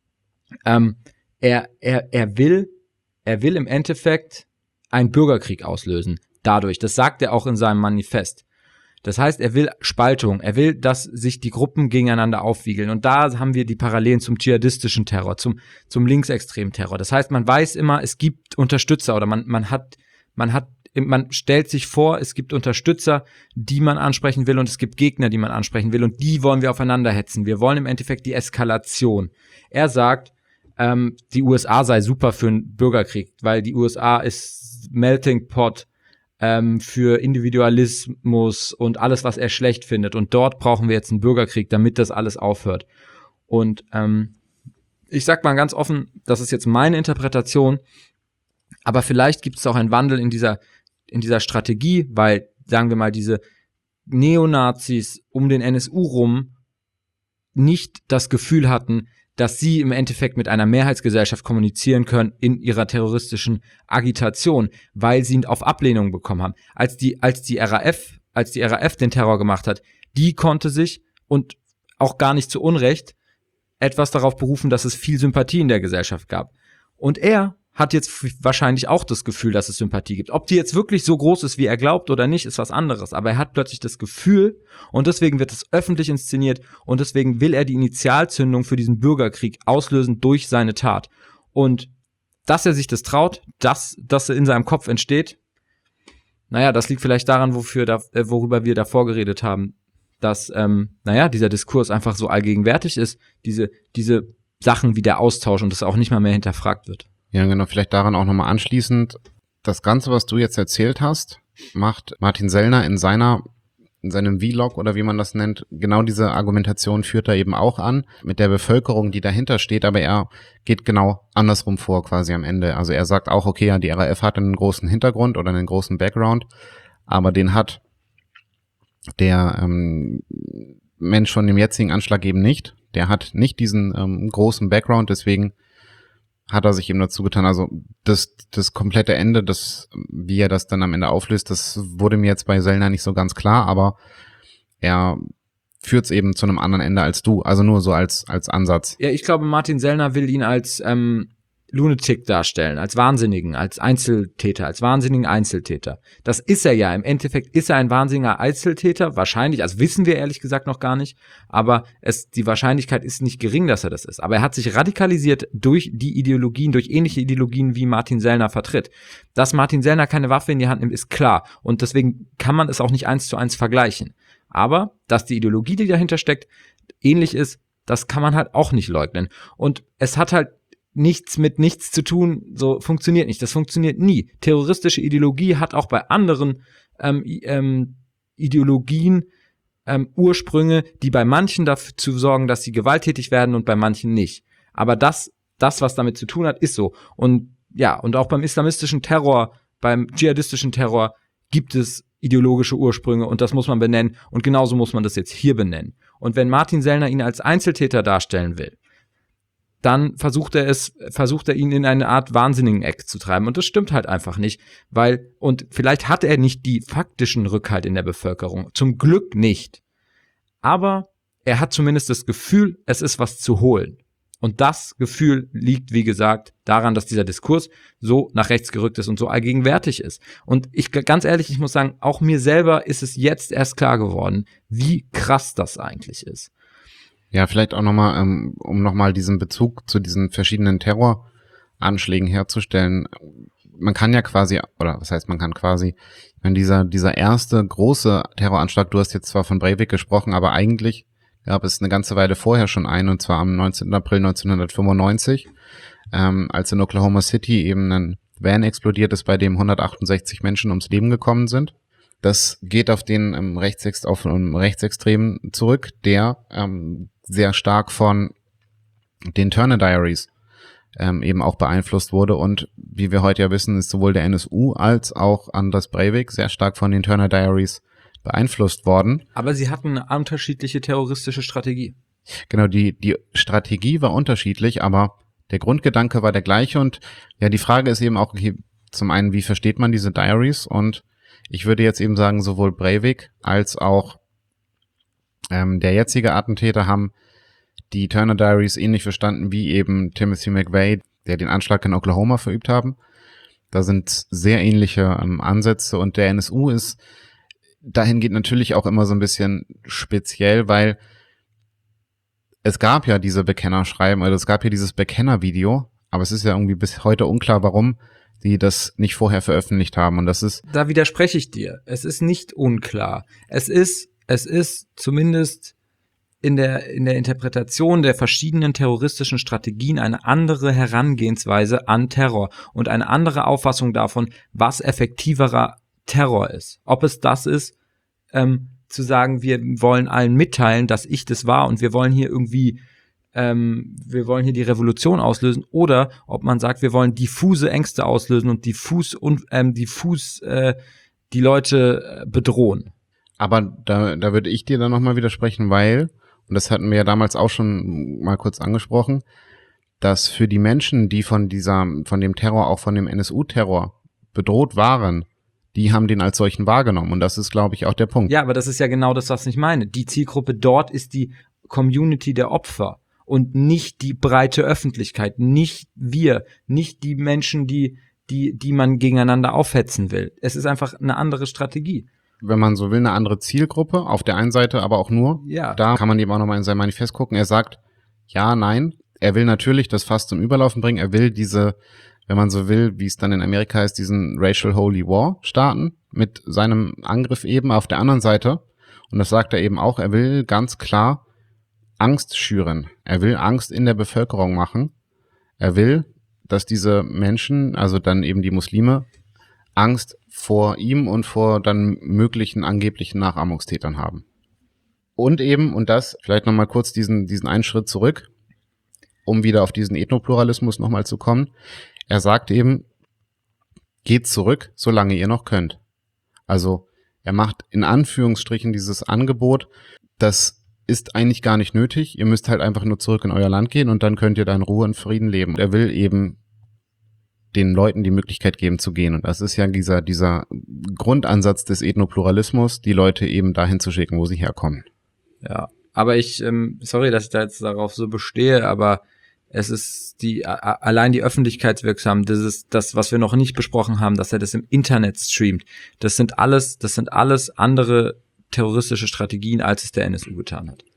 Ähm, er, er, er will, er will im Endeffekt einen Bürgerkrieg auslösen. Dadurch, das sagt er auch in seinem Manifest. Das heißt, er will Spaltung, er will, dass sich die Gruppen gegeneinander aufwiegeln. Und da haben wir die Parallelen zum dschihadistischen Terror, zum, zum linksextremen Terror. Das heißt, man weiß immer, es gibt Unterstützer oder man, man hat, man hat, man stellt sich vor, es gibt Unterstützer, die man ansprechen will und es gibt Gegner, die man ansprechen will und die wollen wir aufeinander hetzen. Wir wollen im Endeffekt die Eskalation. Er sagt, ähm, die U S A sei super für einen Bürgerkrieg, weil die U S A ist Melting Pot für Individualismus und alles, was er schlecht findet. Und dort brauchen wir jetzt einen Bürgerkrieg, damit das alles aufhört. Und ähm, ich sag mal ganz offen, das ist jetzt meine Interpretation, aber vielleicht gibt es auch einen Wandel in dieser, in dieser Strategie, weil, sagen wir mal, diese Neonazis um den N S U rum nicht das Gefühl hatten, dass sie im Endeffekt mit einer Mehrheitsgesellschaft kommunizieren können in ihrer terroristischen Agitation, weil sie auf Ablehnung bekommen haben. Als die, als die R A F, als die R A F den Terror gemacht hat, die konnte sich, und auch gar nicht zu Unrecht, etwas darauf berufen, dass es viel Sympathie in der Gesellschaft gab. Und er hat jetzt wahrscheinlich auch das Gefühl, dass es Sympathie gibt. Ob die jetzt wirklich so groß ist, wie er glaubt oder nicht, ist was anderes. Aber er hat plötzlich das Gefühl und deswegen wird es öffentlich inszeniert und deswegen will er die Initialzündung für diesen Bürgerkrieg auslösen durch seine Tat. Und dass er sich das traut, dass das in seinem Kopf entsteht, naja, das liegt vielleicht daran, wofür da, äh, worüber wir davor geredet haben, dass, ähm, naja, dieser Diskurs einfach so allgegenwärtig ist, diese, diese Sachen wie der Austausch und das auch nicht mal mehr hinterfragt wird. Ja, genau, vielleicht daran auch nochmal anschließend. das Ganze, was du jetzt erzählt hast, macht Martin Sellner in seiner in seinem Vlog oder wie man das nennt, genau diese Argumentation führt er eben auch an, mit der Bevölkerung, die dahinter steht, aber er geht genau andersrum vor quasi am Ende. Also er sagt auch, okay, ja, die R A F hat einen großen Hintergrund oder einen großen Background, aber den hat der ähm, Mensch von dem jetzigen Anschlag eben nicht. Der hat nicht diesen ähm, großen Background, deswegen hat er sich eben dazu getan. Also das, das komplette Ende, das, wie er das dann am Ende auflöst, das wurde mir jetzt bei Sellner nicht so ganz klar, aber er führt es eben zu einem anderen Ende als du. Also nur so als, als Ansatz. Ja, ich glaube, Martin Sellner will ihn als ähm, Lunatic darstellen, als Wahnsinnigen, als Einzeltäter, als wahnsinnigen Einzeltäter. Das ist er ja. Im Endeffekt ist er ein wahnsinniger Einzeltäter, wahrscheinlich, also wissen wir ehrlich gesagt noch gar nicht, aber es, die Wahrscheinlichkeit ist nicht gering, dass er das ist. Aber er hat sich radikalisiert durch die Ideologien, durch ähnliche Ideologien, wie Martin Sellner vertritt. Dass Martin Sellner keine Waffe in die Hand nimmt, ist klar. Und deswegen kann man es auch nicht eins zu eins vergleichen. Aber, dass die Ideologie, die dahinter steckt, ähnlich ist, das kann man halt auch nicht leugnen. Und es hat halt nichts mit nichts zu tun, so funktioniert nicht. Das funktioniert nie. Terroristische Ideologie hat auch bei anderen ähm, ähm, Ideologien ähm, Ursprünge, die bei manchen dafür sorgen, dass sie gewalttätig werden und bei manchen nicht. Aber das, das, was damit zu tun hat, ist so. Und ja, und auch beim islamistischen Terror, beim dschihadistischen Terror gibt es ideologische Ursprünge und das muss man benennen und genauso muss man das jetzt hier benennen. Und wenn Martin Sellner ihn als Einzeltäter darstellen will, dann versucht er es, versucht er ihn in eine Art wahnsinnigen Eck zu treiben. Und das stimmt halt einfach nicht, weil, und vielleicht hat er nicht die faktischen Rückhalt in der Bevölkerung. Zum Glück nicht. Aber er hat zumindest das Gefühl, es ist was zu holen. Und das Gefühl liegt, wie gesagt, daran, dass dieser Diskurs so nach rechts gerückt ist und so allgegenwärtig ist. Und ich, ganz ehrlich, ich muss sagen, auch mir selber ist es jetzt erst klar geworden, wie krass das eigentlich ist. Ja, vielleicht auch nochmal, ähm, um nochmal diesen Bezug zu diesen verschiedenen Terroranschlägen herzustellen. Man kann ja quasi, oder was heißt man kann quasi, wenn dieser dieser erste große Terroranschlag, du hast jetzt zwar von Breivik gesprochen, aber eigentlich gab es eine ganze Weile vorher schon einen, und zwar am neunzehnten April neunzehnhundertfünfundneunzig, ähm, als in Oklahoma City eben ein Van explodiert ist, bei dem hundertachtundsechzig Menschen ums Leben gekommen sind. Das geht auf den ähm, Rechtsext auf einen Rechtsextremen zurück, der ähm, sehr stark von den Turner Diaries ähm, eben auch beeinflusst wurde. Und wie wir heute ja wissen, ist sowohl der N S U als auch Andras Breivik sehr stark von den Turner Diaries beeinflusst worden. Aber sie hatten eine unterschiedliche terroristische Strategie. Genau, die die Strategie war unterschiedlich, aber der Grundgedanke war der gleiche. Und ja, die Frage ist eben auch, okay, zum einen, wie versteht man diese Diaries? Und ich würde jetzt eben sagen, sowohl Breivik als auch ähm, der jetzige Attentäter haben die Turner Diaries ähnlich verstanden wie eben Timothy McVeigh, der den Anschlag in Oklahoma verübt haben. Da sind sehr ähnliche ähm, Ansätze und der N S U ist dahingehend natürlich auch immer so ein bisschen speziell, weil es gab ja diese Bekennerschreiben, oder es gab ja dieses Bekennervideo, aber es ist ja irgendwie bis heute unklar, warum die das nicht vorher veröffentlicht haben. Und das ist. Da widerspreche ich dir. Es ist nicht unklar. Es ist, es ist zumindest in der, in der Interpretation der verschiedenen terroristischen Strategien eine andere Herangehensweise an Terror und eine andere Auffassung davon, was effektiverer Terror ist. Ob es das ist, ähm, zu sagen, wir wollen allen mitteilen, dass ich das war und wir wollen hier irgendwie Ähm, wir wollen hier die Revolution auslösen, oder ob man sagt, wir wollen diffuse Ängste auslösen und diffus und ähm, diffus äh, die Leute äh, bedrohen. Aber da, da würde ich dir dann nochmal widersprechen, weil, und das hatten wir ja damals auch schon mal kurz angesprochen, dass für die Menschen, die von dieser, von dem Terror, auch von dem N S U-Terror bedroht waren, die haben den als solchen wahrgenommen. Und das ist, glaube ich, auch der Punkt. Ja, aber das ist ja genau das, was ich meine. Die Zielgruppe dort ist die Community der Opfer. Und nicht die breite Öffentlichkeit, nicht wir, nicht die Menschen, die, die, die man gegeneinander aufhetzen will. Es ist einfach eine andere Strategie. Wenn man so will, eine andere Zielgruppe, auf der einen Seite aber auch nur. Ja. Da kann man eben auch nochmal in sein Manifest gucken. Er sagt, ja, nein, er will natürlich das Fass zum Überlaufen bringen. Er will diese, wenn man so will, wie es dann in Amerika heißt, diesen Racial Holy War starten mit seinem Angriff eben auf der anderen Seite. Und das sagt er eben auch, er will ganz klar Angst schüren. Er will Angst in der Bevölkerung machen. Er will, dass diese Menschen, also dann eben die Muslime, Angst vor ihm und vor dann möglichen angeblichen Nachahmungstätern haben. Und eben, und das, vielleicht nochmal kurz diesen, diesen einen Schritt zurück, um wieder auf diesen Ethnopluralismus nochmal zu kommen. Er sagt eben, geht zurück, solange ihr noch könnt. Also er macht in Anführungsstrichen dieses Angebot, das ist eigentlich gar nicht nötig. Ihr müsst halt einfach nur zurück in euer Land gehen und dann könnt ihr da in Ruhe und Frieden leben. Er will eben den Leuten die Möglichkeit geben zu gehen. Und das ist ja dieser, dieser Grundansatz des Ethnopluralismus, die Leute eben dahin zu schicken, wo sie herkommen. Ja, aber ich, ähm, sorry, dass ich da jetzt darauf so bestehe, aber es ist die a, allein die Öffentlichkeitswirksam, das ist das, was wir noch nicht besprochen haben, dass er das im Internet streamt. Das sind alles, das sind alles andere terroristische Strategien, als es der N S U getan hat.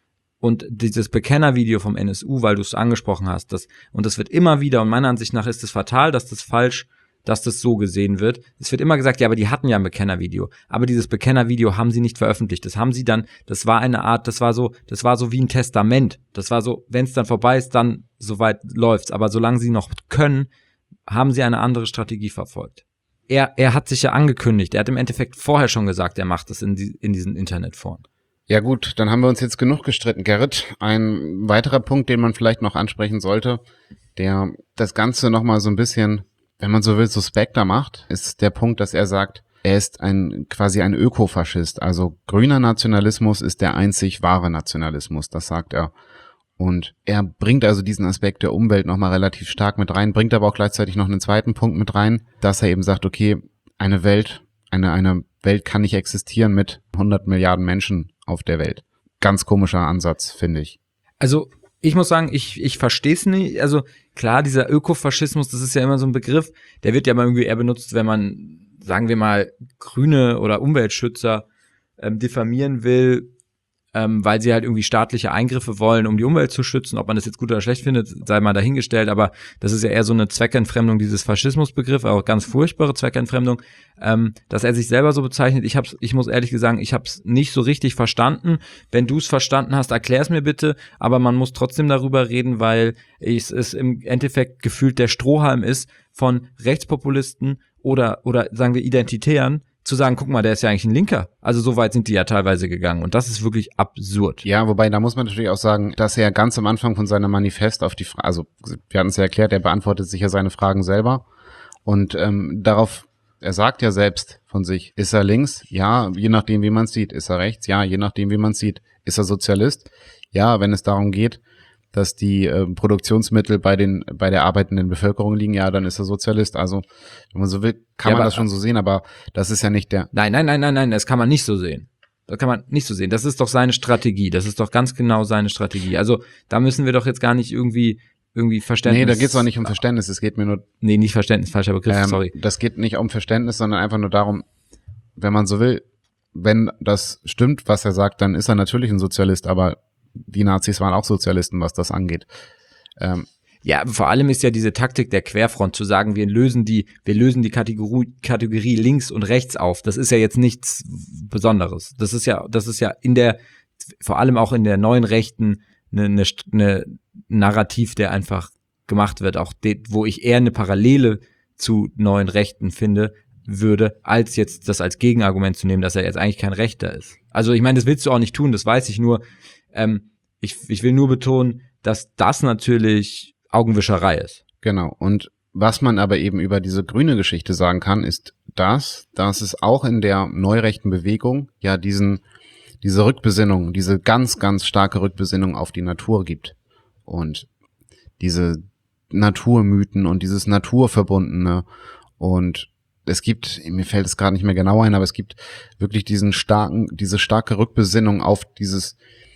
Und dieses Bekennervideo vom N S U, weil du es angesprochen hast, das, und das wird immer wieder, und meiner Ansicht nach ist es fatal, dass das falsch, dass das so gesehen wird. Es wird immer gesagt, ja, aber die hatten ja ein Bekennervideo. Aber dieses Bekennervideo haben sie nicht veröffentlicht. Das haben sie dann, das war eine Art, das war so, das war so wie ein Testament. Das war so, wenn es dann vorbei ist, dann soweit läuft's. Aber solange sie noch können, haben sie eine andere Strategie verfolgt. Er, er hat sich ja angekündigt. Er hat im Endeffekt vorher schon gesagt, er macht das in, die, in diesen Internetforen. Ja gut, dann haben wir uns jetzt genug gestritten, Gerrit. Ein weiterer Punkt, den man vielleicht noch ansprechen sollte, der das Ganze nochmal so ein bisschen, wenn man so will, suspekter macht, ist der Punkt, dass er sagt, er ist ein quasi ein Ökofaschist. Also grüner Nationalismus ist der einzig wahre Nationalismus, das sagt er. Und er bringt also diesen Aspekt der Umwelt nochmal relativ stark mit rein, bringt aber auch gleichzeitig noch einen zweiten Punkt mit rein, dass er eben sagt, okay, eine Welt, eine, eine Welt kann nicht existieren mit hundert Milliarden Menschen auf der Welt. Ganz komischer Ansatz, finde ich. Also ich muss sagen, ich ich verstehe es nicht. Also klar, dieser Ökofaschismus, das ist ja immer so ein Begriff, der wird ja mal irgendwie eher benutzt, wenn man, sagen wir mal, Grüne oder Umweltschützer ähm, diffamieren will, ähm, weil sie halt irgendwie staatliche Eingriffe wollen, um die Umwelt zu schützen. Ob man das jetzt gut oder schlecht findet, sei mal dahingestellt, aber das ist ja eher so eine Zweckentfremdung dieses Faschismusbegriff, auch ganz furchtbare Zweckentfremdung, ähm, dass er sich selber so bezeichnet. Ich hab's, ich muss ehrlich sagen, ich hab's nicht so richtig verstanden. Wenn du es verstanden hast, erklär's mir bitte, aber man muss trotzdem darüber reden, weil es, es im Endeffekt gefühlt der Strohhalm ist von Rechtspopulisten oder, oder sagen wir Identitären, zu sagen, guck mal, der ist ja eigentlich ein Linker. Also so weit sind die ja teilweise gegangen und das ist wirklich absurd. Ja, wobei, da muss man natürlich auch sagen, dass er ganz am Anfang von seinem Manifest auf die Frage, also wir hatten es ja erklärt, er beantwortet sich ja seine Fragen selber und ähm, darauf, er sagt ja selbst von sich, ist er links? Ja, je nachdem, wie man es sieht. Ist er rechts? Ja, je nachdem, wie man es sieht. Ist er Sozialist? Ja, wenn es darum geht, dass die äh, Produktionsmittel bei den bei der arbeitenden Bevölkerung liegen, ja, dann ist er Sozialist. Also, wenn man so will, kann ja, man aber, das schon so sehen, aber das ist ja nicht der... Nein, nein, nein, nein, nein, das kann man nicht so sehen. Das kann man nicht so sehen. Das ist doch seine Strategie. Das ist doch ganz genau seine Strategie. Also, da müssen wir doch jetzt gar nicht irgendwie irgendwie Verständnis... Nee, da geht's auch nicht um Verständnis, es geht mir nur... Nee, nicht Verständnis, falscher Begriff, ähm, sorry. Das geht nicht um Verständnis, sondern einfach nur darum, wenn man so will, wenn das stimmt, was er sagt, dann ist er natürlich ein Sozialist, aber die Nazis waren auch Sozialisten, was das angeht. Ähm, ja, vor allem ist ja diese Taktik der Querfront zu sagen, wir lösen die, wir lösen die Kategorie, Kategorie links und rechts auf. Das ist ja jetzt nichts Besonderes. Das ist ja, das ist ja in der, vor allem auch in der neuen Rechten eine, eine, eine Narrativ, der einfach gemacht wird, auch de, wo ich eher eine Parallele zu neuen Rechten finde würde, als jetzt das als Gegenargument zu nehmen, dass er jetzt eigentlich kein Rechter ist. Also ich meine, das willst du auch nicht tun, das weiß ich nur. Ähm, ich, ich will nur betonen, dass das natürlich Augenwischerei ist. Genau. Und was man aber eben über diese grüne Geschichte sagen kann, ist das, dass es auch in der neurechten Bewegung ja diesen, diese Rückbesinnung, diese ganz, ganz starke Rückbesinnung auf die Natur gibt. Und diese Naturmythen und dieses Naturverbundene. Und es gibt, mir fällt es gerade nicht mehr genau ein, aber es gibt wirklich diesen starken, diese starke Rückbesinnung auf dieses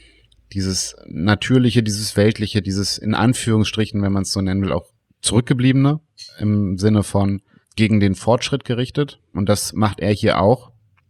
dieses Natürliche, dieses Weltliche, dieses in Anführungsstrichen, wenn man es so nennen will, auch Zurückgebliebene im Sinne von gegen den Fortschritt gerichtet. Und das macht er hier auch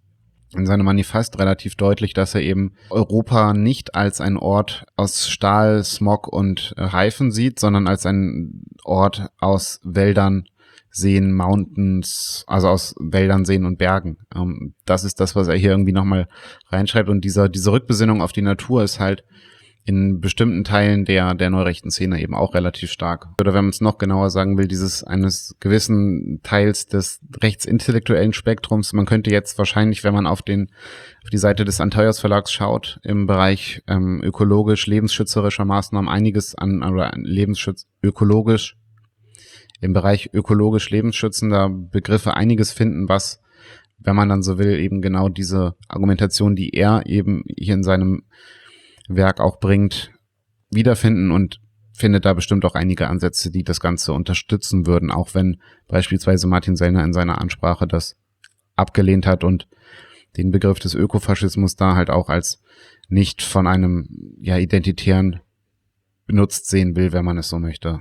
in seinem Manifest relativ deutlich, dass er eben Europa nicht als ein Ort aus Stahl, Smog und äh, Reifen sieht, sondern als ein Ort aus Wäldern, Seen, Mountains, also aus Wäldern, Seen und Bergen. Ähm, das ist das, was er hier irgendwie nochmal reinschreibt. Und dieser, diese Rückbesinnung auf die Natur ist halt in bestimmten Teilen der der neurechten Szene eben auch relativ stark. Oder wenn man es noch genauer sagen will, dieses eines gewissen Teils des rechtsintellektuellen Spektrums. Man könnte jetzt wahrscheinlich, wenn man auf den auf die Seite des Antaios Verlags schaut, im Bereich ähm, ökologisch lebensschützerischer Maßnahmen einiges an oder lebensschutz ökologisch im Bereich ökologisch lebensschützender Begriffe einiges finden, was, wenn man dann so will, eben genau diese Argumentation, die er eben hier in seinem Werk auch bringt, wiederfinden und findet da bestimmt auch einige Ansätze, die das Ganze unterstützen würden, auch wenn beispielsweise Martin Sellner in seiner Ansprache das abgelehnt hat und den Begriff des Ökofaschismus da halt auch als nicht von einem ja identitären benutzt sehen will, wenn man es so möchte.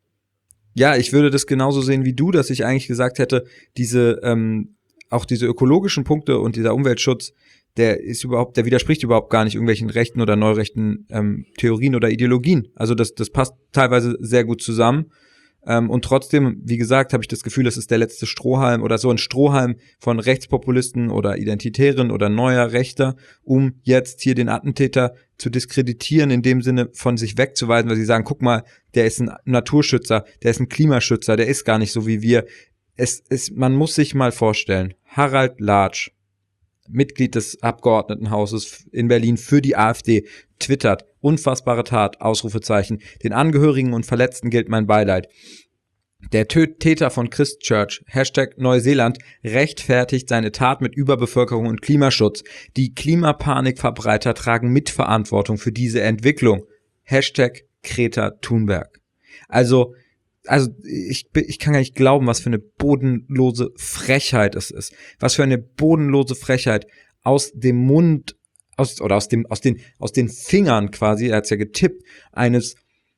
Ja, ich würde das genauso sehen wie du, dass ich eigentlich gesagt hätte, diese ähm, auch diese ökologischen Punkte und dieser Umweltschutz, der ist überhaupt, der widerspricht überhaupt gar nicht irgendwelchen rechten oder neurechten ähm, Theorien oder Ideologien. Also das, das passt teilweise sehr gut zusammen. Ähm, und trotzdem, wie gesagt, habe ich das Gefühl, das ist der letzte Strohhalm oder so ein Strohhalm von Rechtspopulisten oder Identitären oder neuer Rechter, um jetzt hier den Attentäter zu diskreditieren, in dem Sinne von sich wegzuweisen, weil sie sagen, guck mal, der ist ein Naturschützer, der ist ein Klimaschützer, der ist gar nicht so wie wir. Es, es, man muss sich mal vorstellen, Harald Latsch, Mitglied des Abgeordnetenhauses in Berlin für die AfD, twittert, unfassbare Tat, Ausrufezeichen, den Angehörigen und Verletzten gilt mein Beileid. Der Täter von Christchurch, Hashtag Neuseeland, rechtfertigt seine Tat mit Überbevölkerung und Klimaschutz. Die Klimapanikverbreiter tragen Mitverantwortung für diese Entwicklung. Hashtag Greta Thunberg. Also, also ich, ich kann gar nicht glauben, was für eine bodenlose Frechheit es ist. Was für eine bodenlose Frechheit aus dem Mund, aus, oder aus dem, aus den, aus den Fingern quasi, er hat's ja getippt, eines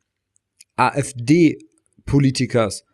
AfD-Politikers,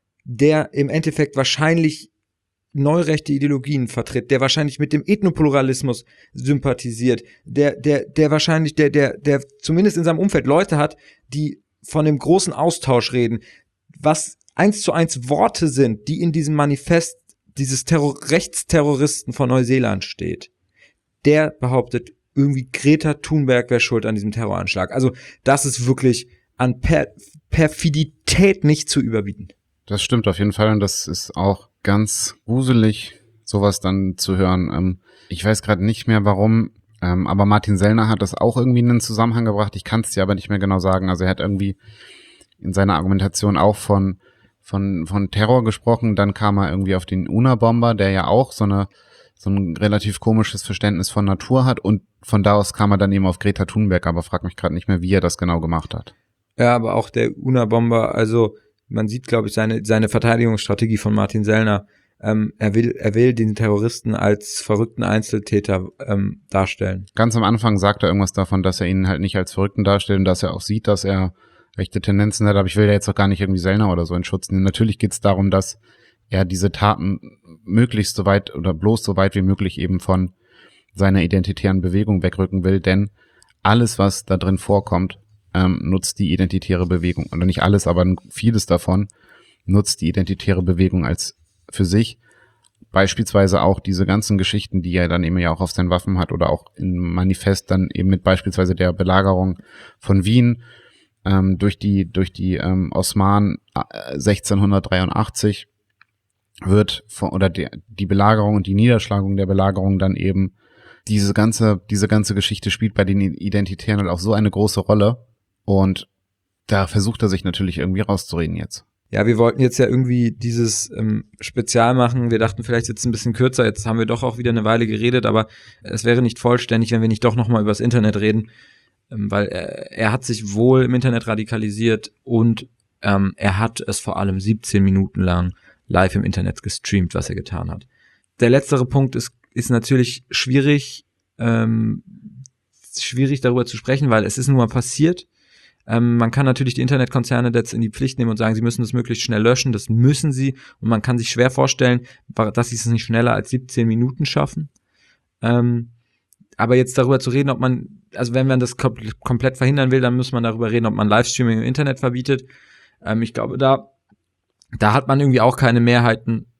der im Endeffekt wahrscheinlich neurechte Ideologien vertritt, der wahrscheinlich mit dem Ethnopluralismus sympathisiert, der, der, der wahrscheinlich, der, der, der zumindest in seinem Umfeld Leute hat, die von dem großen Austausch reden, was eins zu eins Worte sind, die in diesem Manifest dieses Terror- Rechtsterroristen von Neuseeland steht. Der behauptet, irgendwie Greta Thunberg wäre schuld an diesem Terroranschlag. Also das ist wirklich an per- Perfidität nicht zu überbieten. Das stimmt auf jeden Fall und das ist auch ganz gruselig, sowas dann zu hören. Ähm, ich weiß gerade nicht mehr, warum, ähm, aber Martin Sellner hat das auch irgendwie in einen Zusammenhang gebracht. Ich kann es dir aber nicht mehr genau sagen. Also er hat irgendwie in seiner Argumentation auch von von von Terror gesprochen. Dann kam er irgendwie auf den Unabomber, der ja auch so eine so ein relativ komisches Verständnis von Natur hat und von da aus kam er dann eben auf Greta Thunberg, aber frag mich gerade nicht mehr, wie er das genau gemacht hat. Ja, aber auch der Unabomber, also man sieht, glaube ich, seine seine Verteidigungsstrategie von Martin Sellner. Ähm, er will er will den Terroristen als verrückten Einzeltäter ähm, darstellen. Ganz am Anfang sagt er irgendwas davon, dass er ihn halt nicht als Verrückten darstellt und dass er auch sieht, dass er rechte Tendenzen hat, aber ich will ja jetzt auch gar nicht irgendwie Sellner oder so in Schutz nehmen. Natürlich geht es darum, dass er diese Taten möglichst so weit oder bloß so weit wie möglich eben von seiner identitären Bewegung wegrücken will, denn alles, was da drin vorkommt, ähm, nutzt die identitäre Bewegung. Oder nicht alles, aber vieles davon nutzt die identitäre Bewegung als für sich. Beispielsweise auch diese ganzen Geschichten, die er dann eben ja auch auf seinen Waffen hat oder auch im Manifest dann eben mit beispielsweise der Belagerung von Wien ähm, durch die durch die ähm, Osmanen äh, sechzehnhundertdreiundachtzig wird von, oder die, die Belagerung und die Niederschlagung der Belagerung dann eben diese ganze diese ganze Geschichte spielt bei den Identitären halt auch so eine große Rolle und da versucht er sich natürlich irgendwie rauszureden jetzt. Ja, wir wollten jetzt ja irgendwie dieses ähm, Spezial machen. Wir dachten, vielleicht jetzt ein bisschen kürzer. Jetzt haben wir doch auch wieder eine Weile geredet, aber es wäre nicht vollständig, wenn wir nicht doch nochmal übers Internet reden, ähm, weil er, er hat sich wohl im Internet radikalisiert und ähm, er hat es vor allem siebzehn Minuten lang live im Internet gestreamt, was er getan hat. Der letztere Punkt ist, ist natürlich schwierig, ähm, schwierig darüber zu sprechen, weil es ist nun mal passiert. Ähm, man kann natürlich die Internetkonzerne jetzt in die Pflicht nehmen und sagen, sie müssen das möglichst schnell löschen. Das müssen sie. Und man kann sich schwer vorstellen, dass sie es nicht schneller als siebzehn Minuten schaffen. Ähm, aber jetzt darüber zu reden, ob man, also wenn man das kom- komplett verhindern will, dann muss man darüber reden, ob man Livestreaming im Internet verbietet. Ähm, ich glaube, da, da hat man irgendwie auch keine Mehrheiten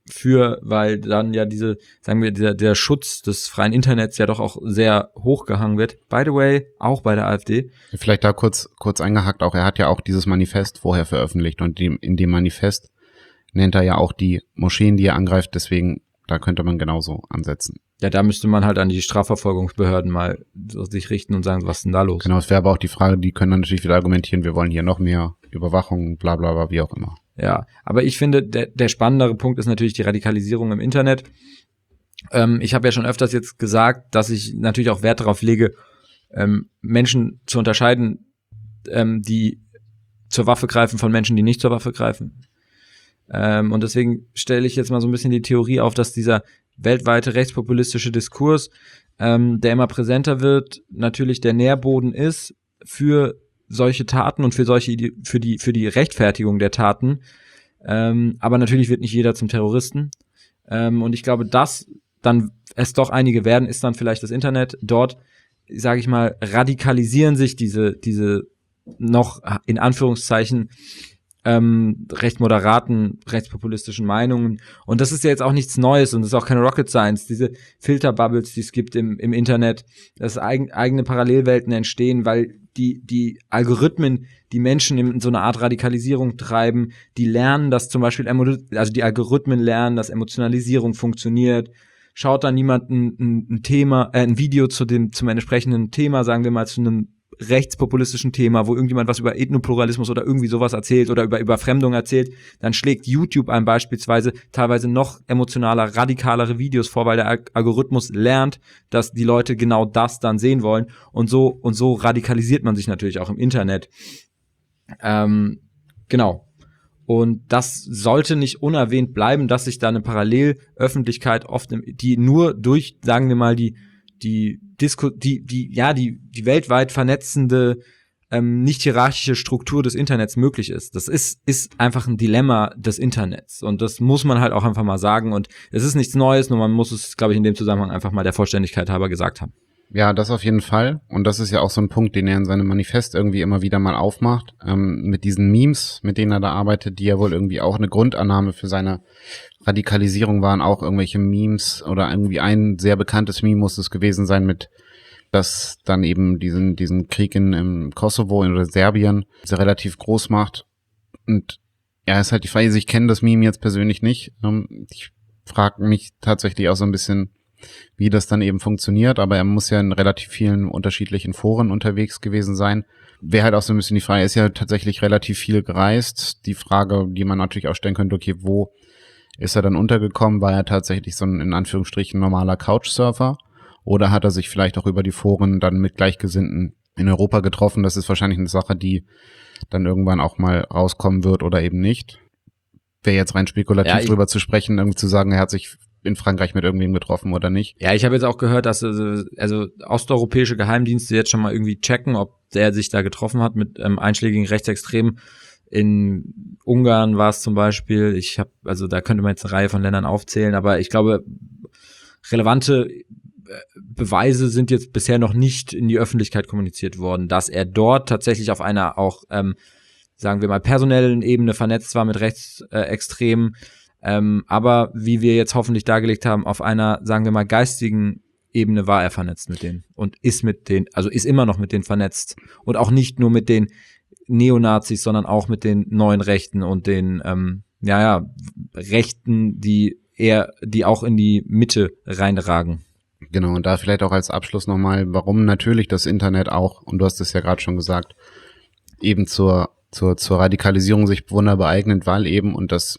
für, weil dann ja diese, sagen wir, der, der Schutz des freien Internets ja doch auch sehr hoch gehangen wird. By the way, auch bei der AfD. Vielleicht da kurz kurz eingehakt auch, er hat ja auch dieses Manifest vorher veröffentlicht und dem, in dem Manifest nennt er ja auch die Moscheen, die er angreift, deswegen, da könnte man genauso ansetzen. Ja, da müsste man halt an die Strafverfolgungsbehörden mal so sich richten und sagen, was ist denn da los? Genau, es wäre aber auch die Frage, die können dann natürlich wieder argumentieren, wir wollen hier noch mehr Überwachung, bla bla bla, wie auch immer. Ja, aber ich finde, der, der spannendere Punkt ist natürlich die Radikalisierung im Internet. Ähm, ich habe ja schon öfters jetzt gesagt, dass ich natürlich auch Wert darauf lege, ähm, Menschen zu unterscheiden, ähm, die zur Waffe greifen von Menschen, die nicht zur Waffe greifen. Ähm, und deswegen stelle ich jetzt mal so ein bisschen die Theorie auf, dass dieser weltweite rechtspopulistische Diskurs, ähm, der immer präsenter wird, natürlich der Nährboden ist für solche Taten und für solche für die für die Rechtfertigung der Taten, ähm, aber natürlich wird nicht jeder zum Terroristen, ähm, und ich glaube, dass dann es doch einige werden, ist dann vielleicht das Internet. Dort, sage ich mal, radikalisieren sich diese diese noch in Anführungszeichen ähm, recht moderaten, rechtspopulistischen Meinungen. Und das ist ja jetzt auch nichts Neues und das ist auch keine Rocket Science. Diese Filterbubbles, die es gibt im, im Internet, dass eigen, eigene Parallelwelten entstehen, weil die, die Algorithmen, die Menschen in so eine Art Radikalisierung treiben, die lernen, dass zum Beispiel, also die Algorithmen lernen, dass Emotionalisierung funktioniert. Schaut dann jemand ein, ein, ein Thema, äh, ein Video zu dem, zum entsprechenden Thema, sagen wir mal zu einem rechtspopulistischen Thema, wo irgendjemand was über Ethnopluralismus oder irgendwie sowas erzählt oder über Überfremdung erzählt, dann schlägt YouTube einem beispielsweise teilweise noch emotionaler, radikalere Videos vor, weil der Algorithmus lernt, dass die Leute genau das dann sehen wollen, und so und so radikalisiert man sich natürlich auch im Internet. Ähm, genau. Und das sollte nicht unerwähnt bleiben, dass sich da eine Parallelöffentlichkeit oft, im, die nur durch, sagen wir mal, die die Disku, die, die, ja, die, die weltweit vernetzende, ähm, nicht hierarchische Struktur des Internets möglich ist. Das ist, ist einfach ein Dilemma des Internets. Und das muss man halt auch einfach mal sagen. Und es ist nichts Neues, nur man muss es, glaube ich, in dem Zusammenhang einfach mal der Vollständigkeit halber gesagt haben. Ja, das auf jeden Fall. Und das ist ja auch so ein Punkt, den er in seinem Manifest irgendwie immer wieder mal aufmacht, ähm, mit diesen Memes, mit denen er da arbeitet, die ja wohl irgendwie auch eine Grundannahme für seine Radikalisierung waren, auch irgendwelche Memes oder irgendwie ein sehr bekanntes Meme muss es gewesen sein, mit das dann eben diesen diesen Krieg in im Kosovo oder Serbien sehr relativ groß macht. Und ja, ist halt die Frage, ich kenne das Meme jetzt persönlich nicht. Ich frage mich tatsächlich auch so ein bisschen, wie das dann eben funktioniert, aber er muss ja in relativ vielen unterschiedlichen Foren unterwegs gewesen sein. Wäre halt auch so ein bisschen die Frage, er ist ja tatsächlich relativ viel gereist. Die Frage, die man natürlich auch stellen könnte, okay, wo ist er dann untergekommen? War er tatsächlich so ein, in Anführungsstrichen, normaler Couchsurfer? Oder hat er sich vielleicht auch über die Foren dann mit Gleichgesinnten in Europa getroffen? Das ist wahrscheinlich eine Sache, die dann irgendwann auch mal rauskommen wird oder eben nicht. Wäre jetzt rein spekulativ ja, drüber zu sprechen, irgendwie zu sagen, er hat sich in Frankreich mit irgendwem getroffen oder nicht. Ja, ich habe jetzt auch gehört, dass also, also osteuropäische Geheimdienste jetzt schon mal irgendwie checken, ob der sich da getroffen hat mit ähm, einschlägigen Rechtsextremen. In Ungarn war es zum Beispiel, ich habe, also da könnte man jetzt eine Reihe von Ländern aufzählen, aber ich glaube, relevante Beweise sind jetzt bisher noch nicht in die Öffentlichkeit kommuniziert worden, dass er dort tatsächlich auf einer auch, ähm, sagen wir mal, personellen Ebene vernetzt war mit Rechtsextremen, ähm, aber wie wir jetzt hoffentlich dargelegt haben, auf einer, sagen wir mal, geistigen Ebene war er vernetzt mit denen und ist mit denen, also ist immer noch mit denen vernetzt und auch nicht nur mit den Neonazis, sondern auch mit den neuen Rechten und den, ähm, ja, ja, Rechten, die eher, die auch in die Mitte reinragen. Genau, und da vielleicht auch als Abschluss nochmal, warum natürlich das Internet auch, und du hast es ja gerade schon gesagt, eben zur, zur, zur Radikalisierung sich wunderbar eignet, weil eben, und das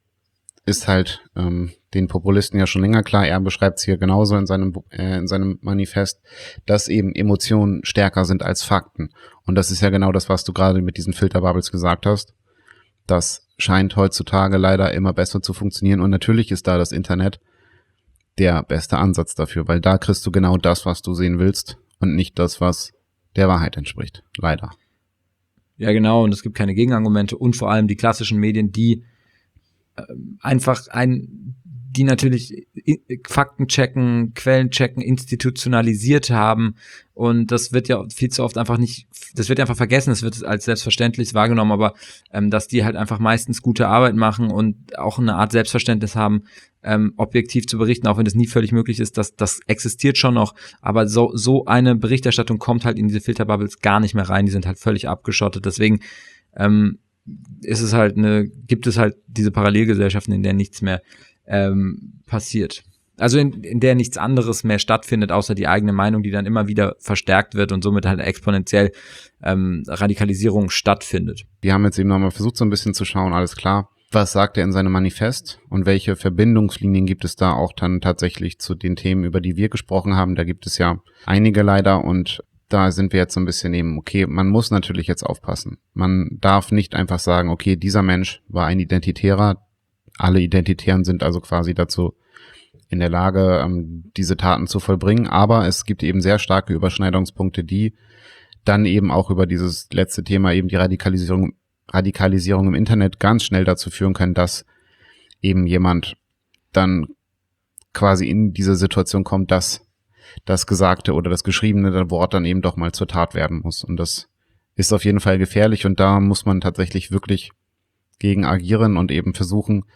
ist halt ähm, den Populisten ja schon länger klar, er beschreibt es hier genauso in seinem äh, in seinem Manifest, dass eben Emotionen stärker sind als Fakten. Und das ist ja genau das, was du gerade mit diesen Filterbubbles gesagt hast. Das scheint heutzutage leider immer besser zu funktionieren. Und natürlich ist da das Internet der beste Ansatz dafür, weil da kriegst du genau das, was du sehen willst und nicht das, was der Wahrheit entspricht. Leider. Ja, genau. Und es gibt keine Gegenargumente und vor allem die klassischen Medien, die einfach ein die natürlich Fakten checken, Quellen checken, institutionalisiert haben und das wird ja viel zu oft einfach nicht, das wird einfach vergessen, das wird als selbstverständlich wahrgenommen, aber ähm, dass die halt einfach meistens gute Arbeit machen und auch eine Art Selbstverständnis haben, ähm, objektiv zu berichten, auch wenn das nie völlig möglich ist, das, das existiert schon noch, aber so, so eine Berichterstattung kommt halt in diese Filterbubbles gar nicht mehr rein, die sind halt völlig abgeschottet, deswegen ähm, ist es halt eine, gibt es halt diese Parallelgesellschaften, in der nichts mehr ähm, passiert. Also in, in der nichts anderes mehr stattfindet, außer die eigene Meinung, die dann immer wieder verstärkt wird und somit halt exponentiell ähm, Radikalisierung stattfindet. Wir haben jetzt eben nochmal versucht, so ein bisschen zu schauen, alles klar, was sagt er in seinem Manifest und welche Verbindungslinien gibt es da auch dann tatsächlich zu den Themen, über die wir gesprochen haben. Da gibt es ja einige leider und da sind wir jetzt so ein bisschen eben, okay, man muss natürlich jetzt aufpassen. Man darf nicht einfach sagen, okay, dieser Mensch war ein Identitärer, alle Identitären sind also quasi dazu in der Lage, ähm, diese Taten zu vollbringen, aber es gibt eben sehr starke Überschneidungspunkte, die dann eben auch über dieses letzte Thema, eben die Radikalisierung, Radikalisierung im Internet ganz schnell dazu führen können, dass eben jemand dann quasi in diese Situation kommt, dass das gesagte oder das geschriebene Wort dann eben doch mal zur Tat werden muss. Und das ist auf jeden Fall gefährlich und da muss man tatsächlich wirklich gegen agieren und eben versuchen,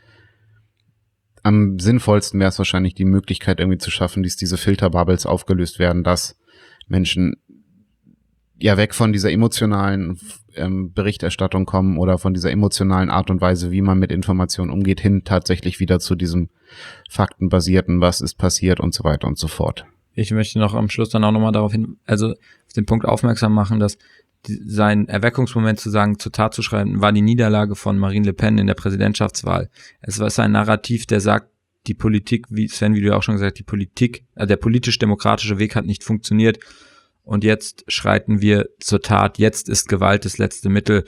am sinnvollsten wäre es wahrscheinlich die Möglichkeit irgendwie zu schaffen, dass diese Filterbubbles aufgelöst werden, dass Menschen ja weg von dieser emotionalen ähm, Berichterstattung kommen oder von dieser emotionalen Art und Weise, wie man mit Informationen umgeht, hin tatsächlich wieder zu diesem faktenbasierten, was ist passiert und so weiter und so fort. Ich möchte noch am Schluss dann auch nochmal darauf hin, also auf den Punkt aufmerksam machen, dass die, sein Erweckungsmoment zu sagen, zur Tat zu schreiben, war die Niederlage von Marine Le Pen in der Präsidentschaftswahl. Es war ein Narrativ, der sagt, die Politik, wie Sven, wie du auch schon gesagt hast, die Politik, also der politisch-demokratische Weg hat nicht funktioniert und jetzt schreiten wir zur Tat, jetzt ist Gewalt das letzte Mittel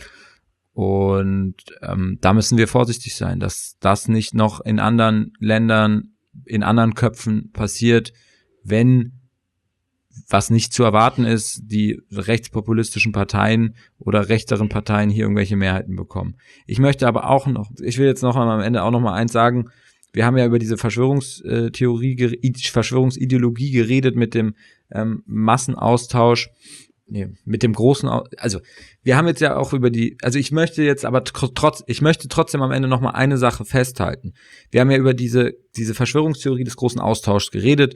und ähm, da müssen wir vorsichtig sein, dass das nicht noch in anderen Ländern, in anderen Köpfen passiert, wenn, was nicht zu erwarten ist, die rechtspopulistischen Parteien oder rechteren Parteien hier irgendwelche Mehrheiten bekommen. Ich möchte aber auch noch, ich will jetzt noch am Ende auch noch mal eins sagen, wir haben ja über diese Verschwörungstheorie, Verschwörungsideologie geredet mit dem ähm, Massenaustausch, nee, mit dem großen, also wir haben jetzt ja auch über die, also ich möchte jetzt aber trotz, ich möchte trotzdem am Ende noch mal eine Sache festhalten. Wir haben ja über diese, diese Verschwörungstheorie des großen Austauschs geredet.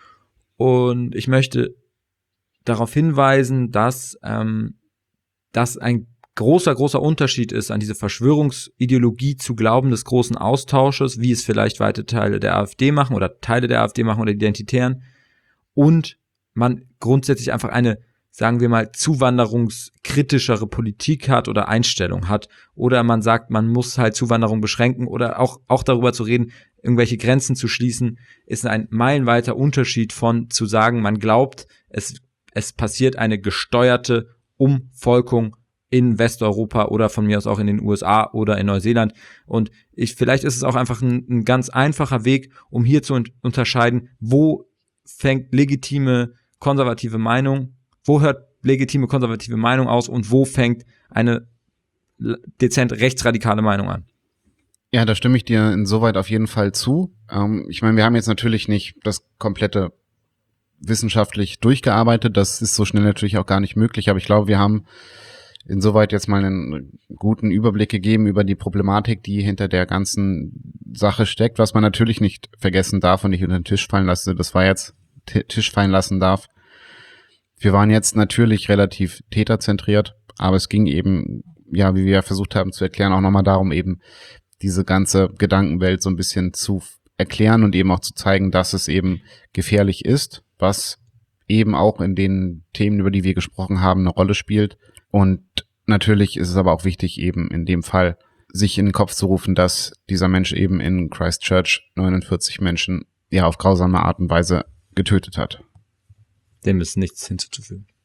Und ich möchte darauf hinweisen, dass ähm, das ein großer, großer Unterschied ist, an diese Verschwörungsideologie zu glauben des großen Austausches, wie es vielleicht weite Teile der AfD machen oder Teile der AfD machen oder Identitären. Und man grundsätzlich einfach eine, sagen wir mal, zuwanderungskritischere Politik hat oder Einstellung hat. Oder man sagt, man muss halt Zuwanderung beschränken oder auch, auch darüber zu reden, irgendwelche Grenzen zu schließen, ist ein meilenweiter Unterschied von zu sagen, man glaubt, es, es passiert eine gesteuerte Umvolkung in Westeuropa oder von mir aus auch in den U S A oder in Neuseeland. Und ich, vielleicht ist es auch einfach ein, ein ganz einfacher Weg, um hier zu un- unterscheiden, wo fängt legitime konservative Meinung, wo hört legitime konservative Meinung aus und wo fängt eine dezent rechtsradikale Meinung an. Ja, da stimme ich dir insoweit auf jeden Fall zu. Ähm, ich meine, wir haben jetzt natürlich nicht das komplette wissenschaftlich durchgearbeitet. Das ist so schnell natürlich auch gar nicht möglich. Aber ich glaube, wir haben insoweit jetzt mal einen guten Überblick gegeben über die Problematik, die hinter der ganzen Sache steckt. Was man natürlich nicht vergessen darf und nicht unter den Tisch fallen lassen, das war jetzt T- Tisch fallen lassen darf. Wir waren jetzt natürlich relativ täterzentriert, aber es ging eben, ja, wie wir ja versucht haben zu erklären, auch nochmal darum, eben diese ganze Gedankenwelt so ein bisschen zu erklären und eben auch zu zeigen, dass es eben gefährlich ist, was eben auch in den Themen, über die wir gesprochen haben, eine Rolle spielt. Und natürlich ist es aber auch wichtig, eben in dem Fall sich in den Kopf zu rufen, dass dieser Mensch eben in Christchurch neunundvierzig Menschen ja auf grausame Art und Weise getötet hat. Dem ist nichts hinzuzufügen.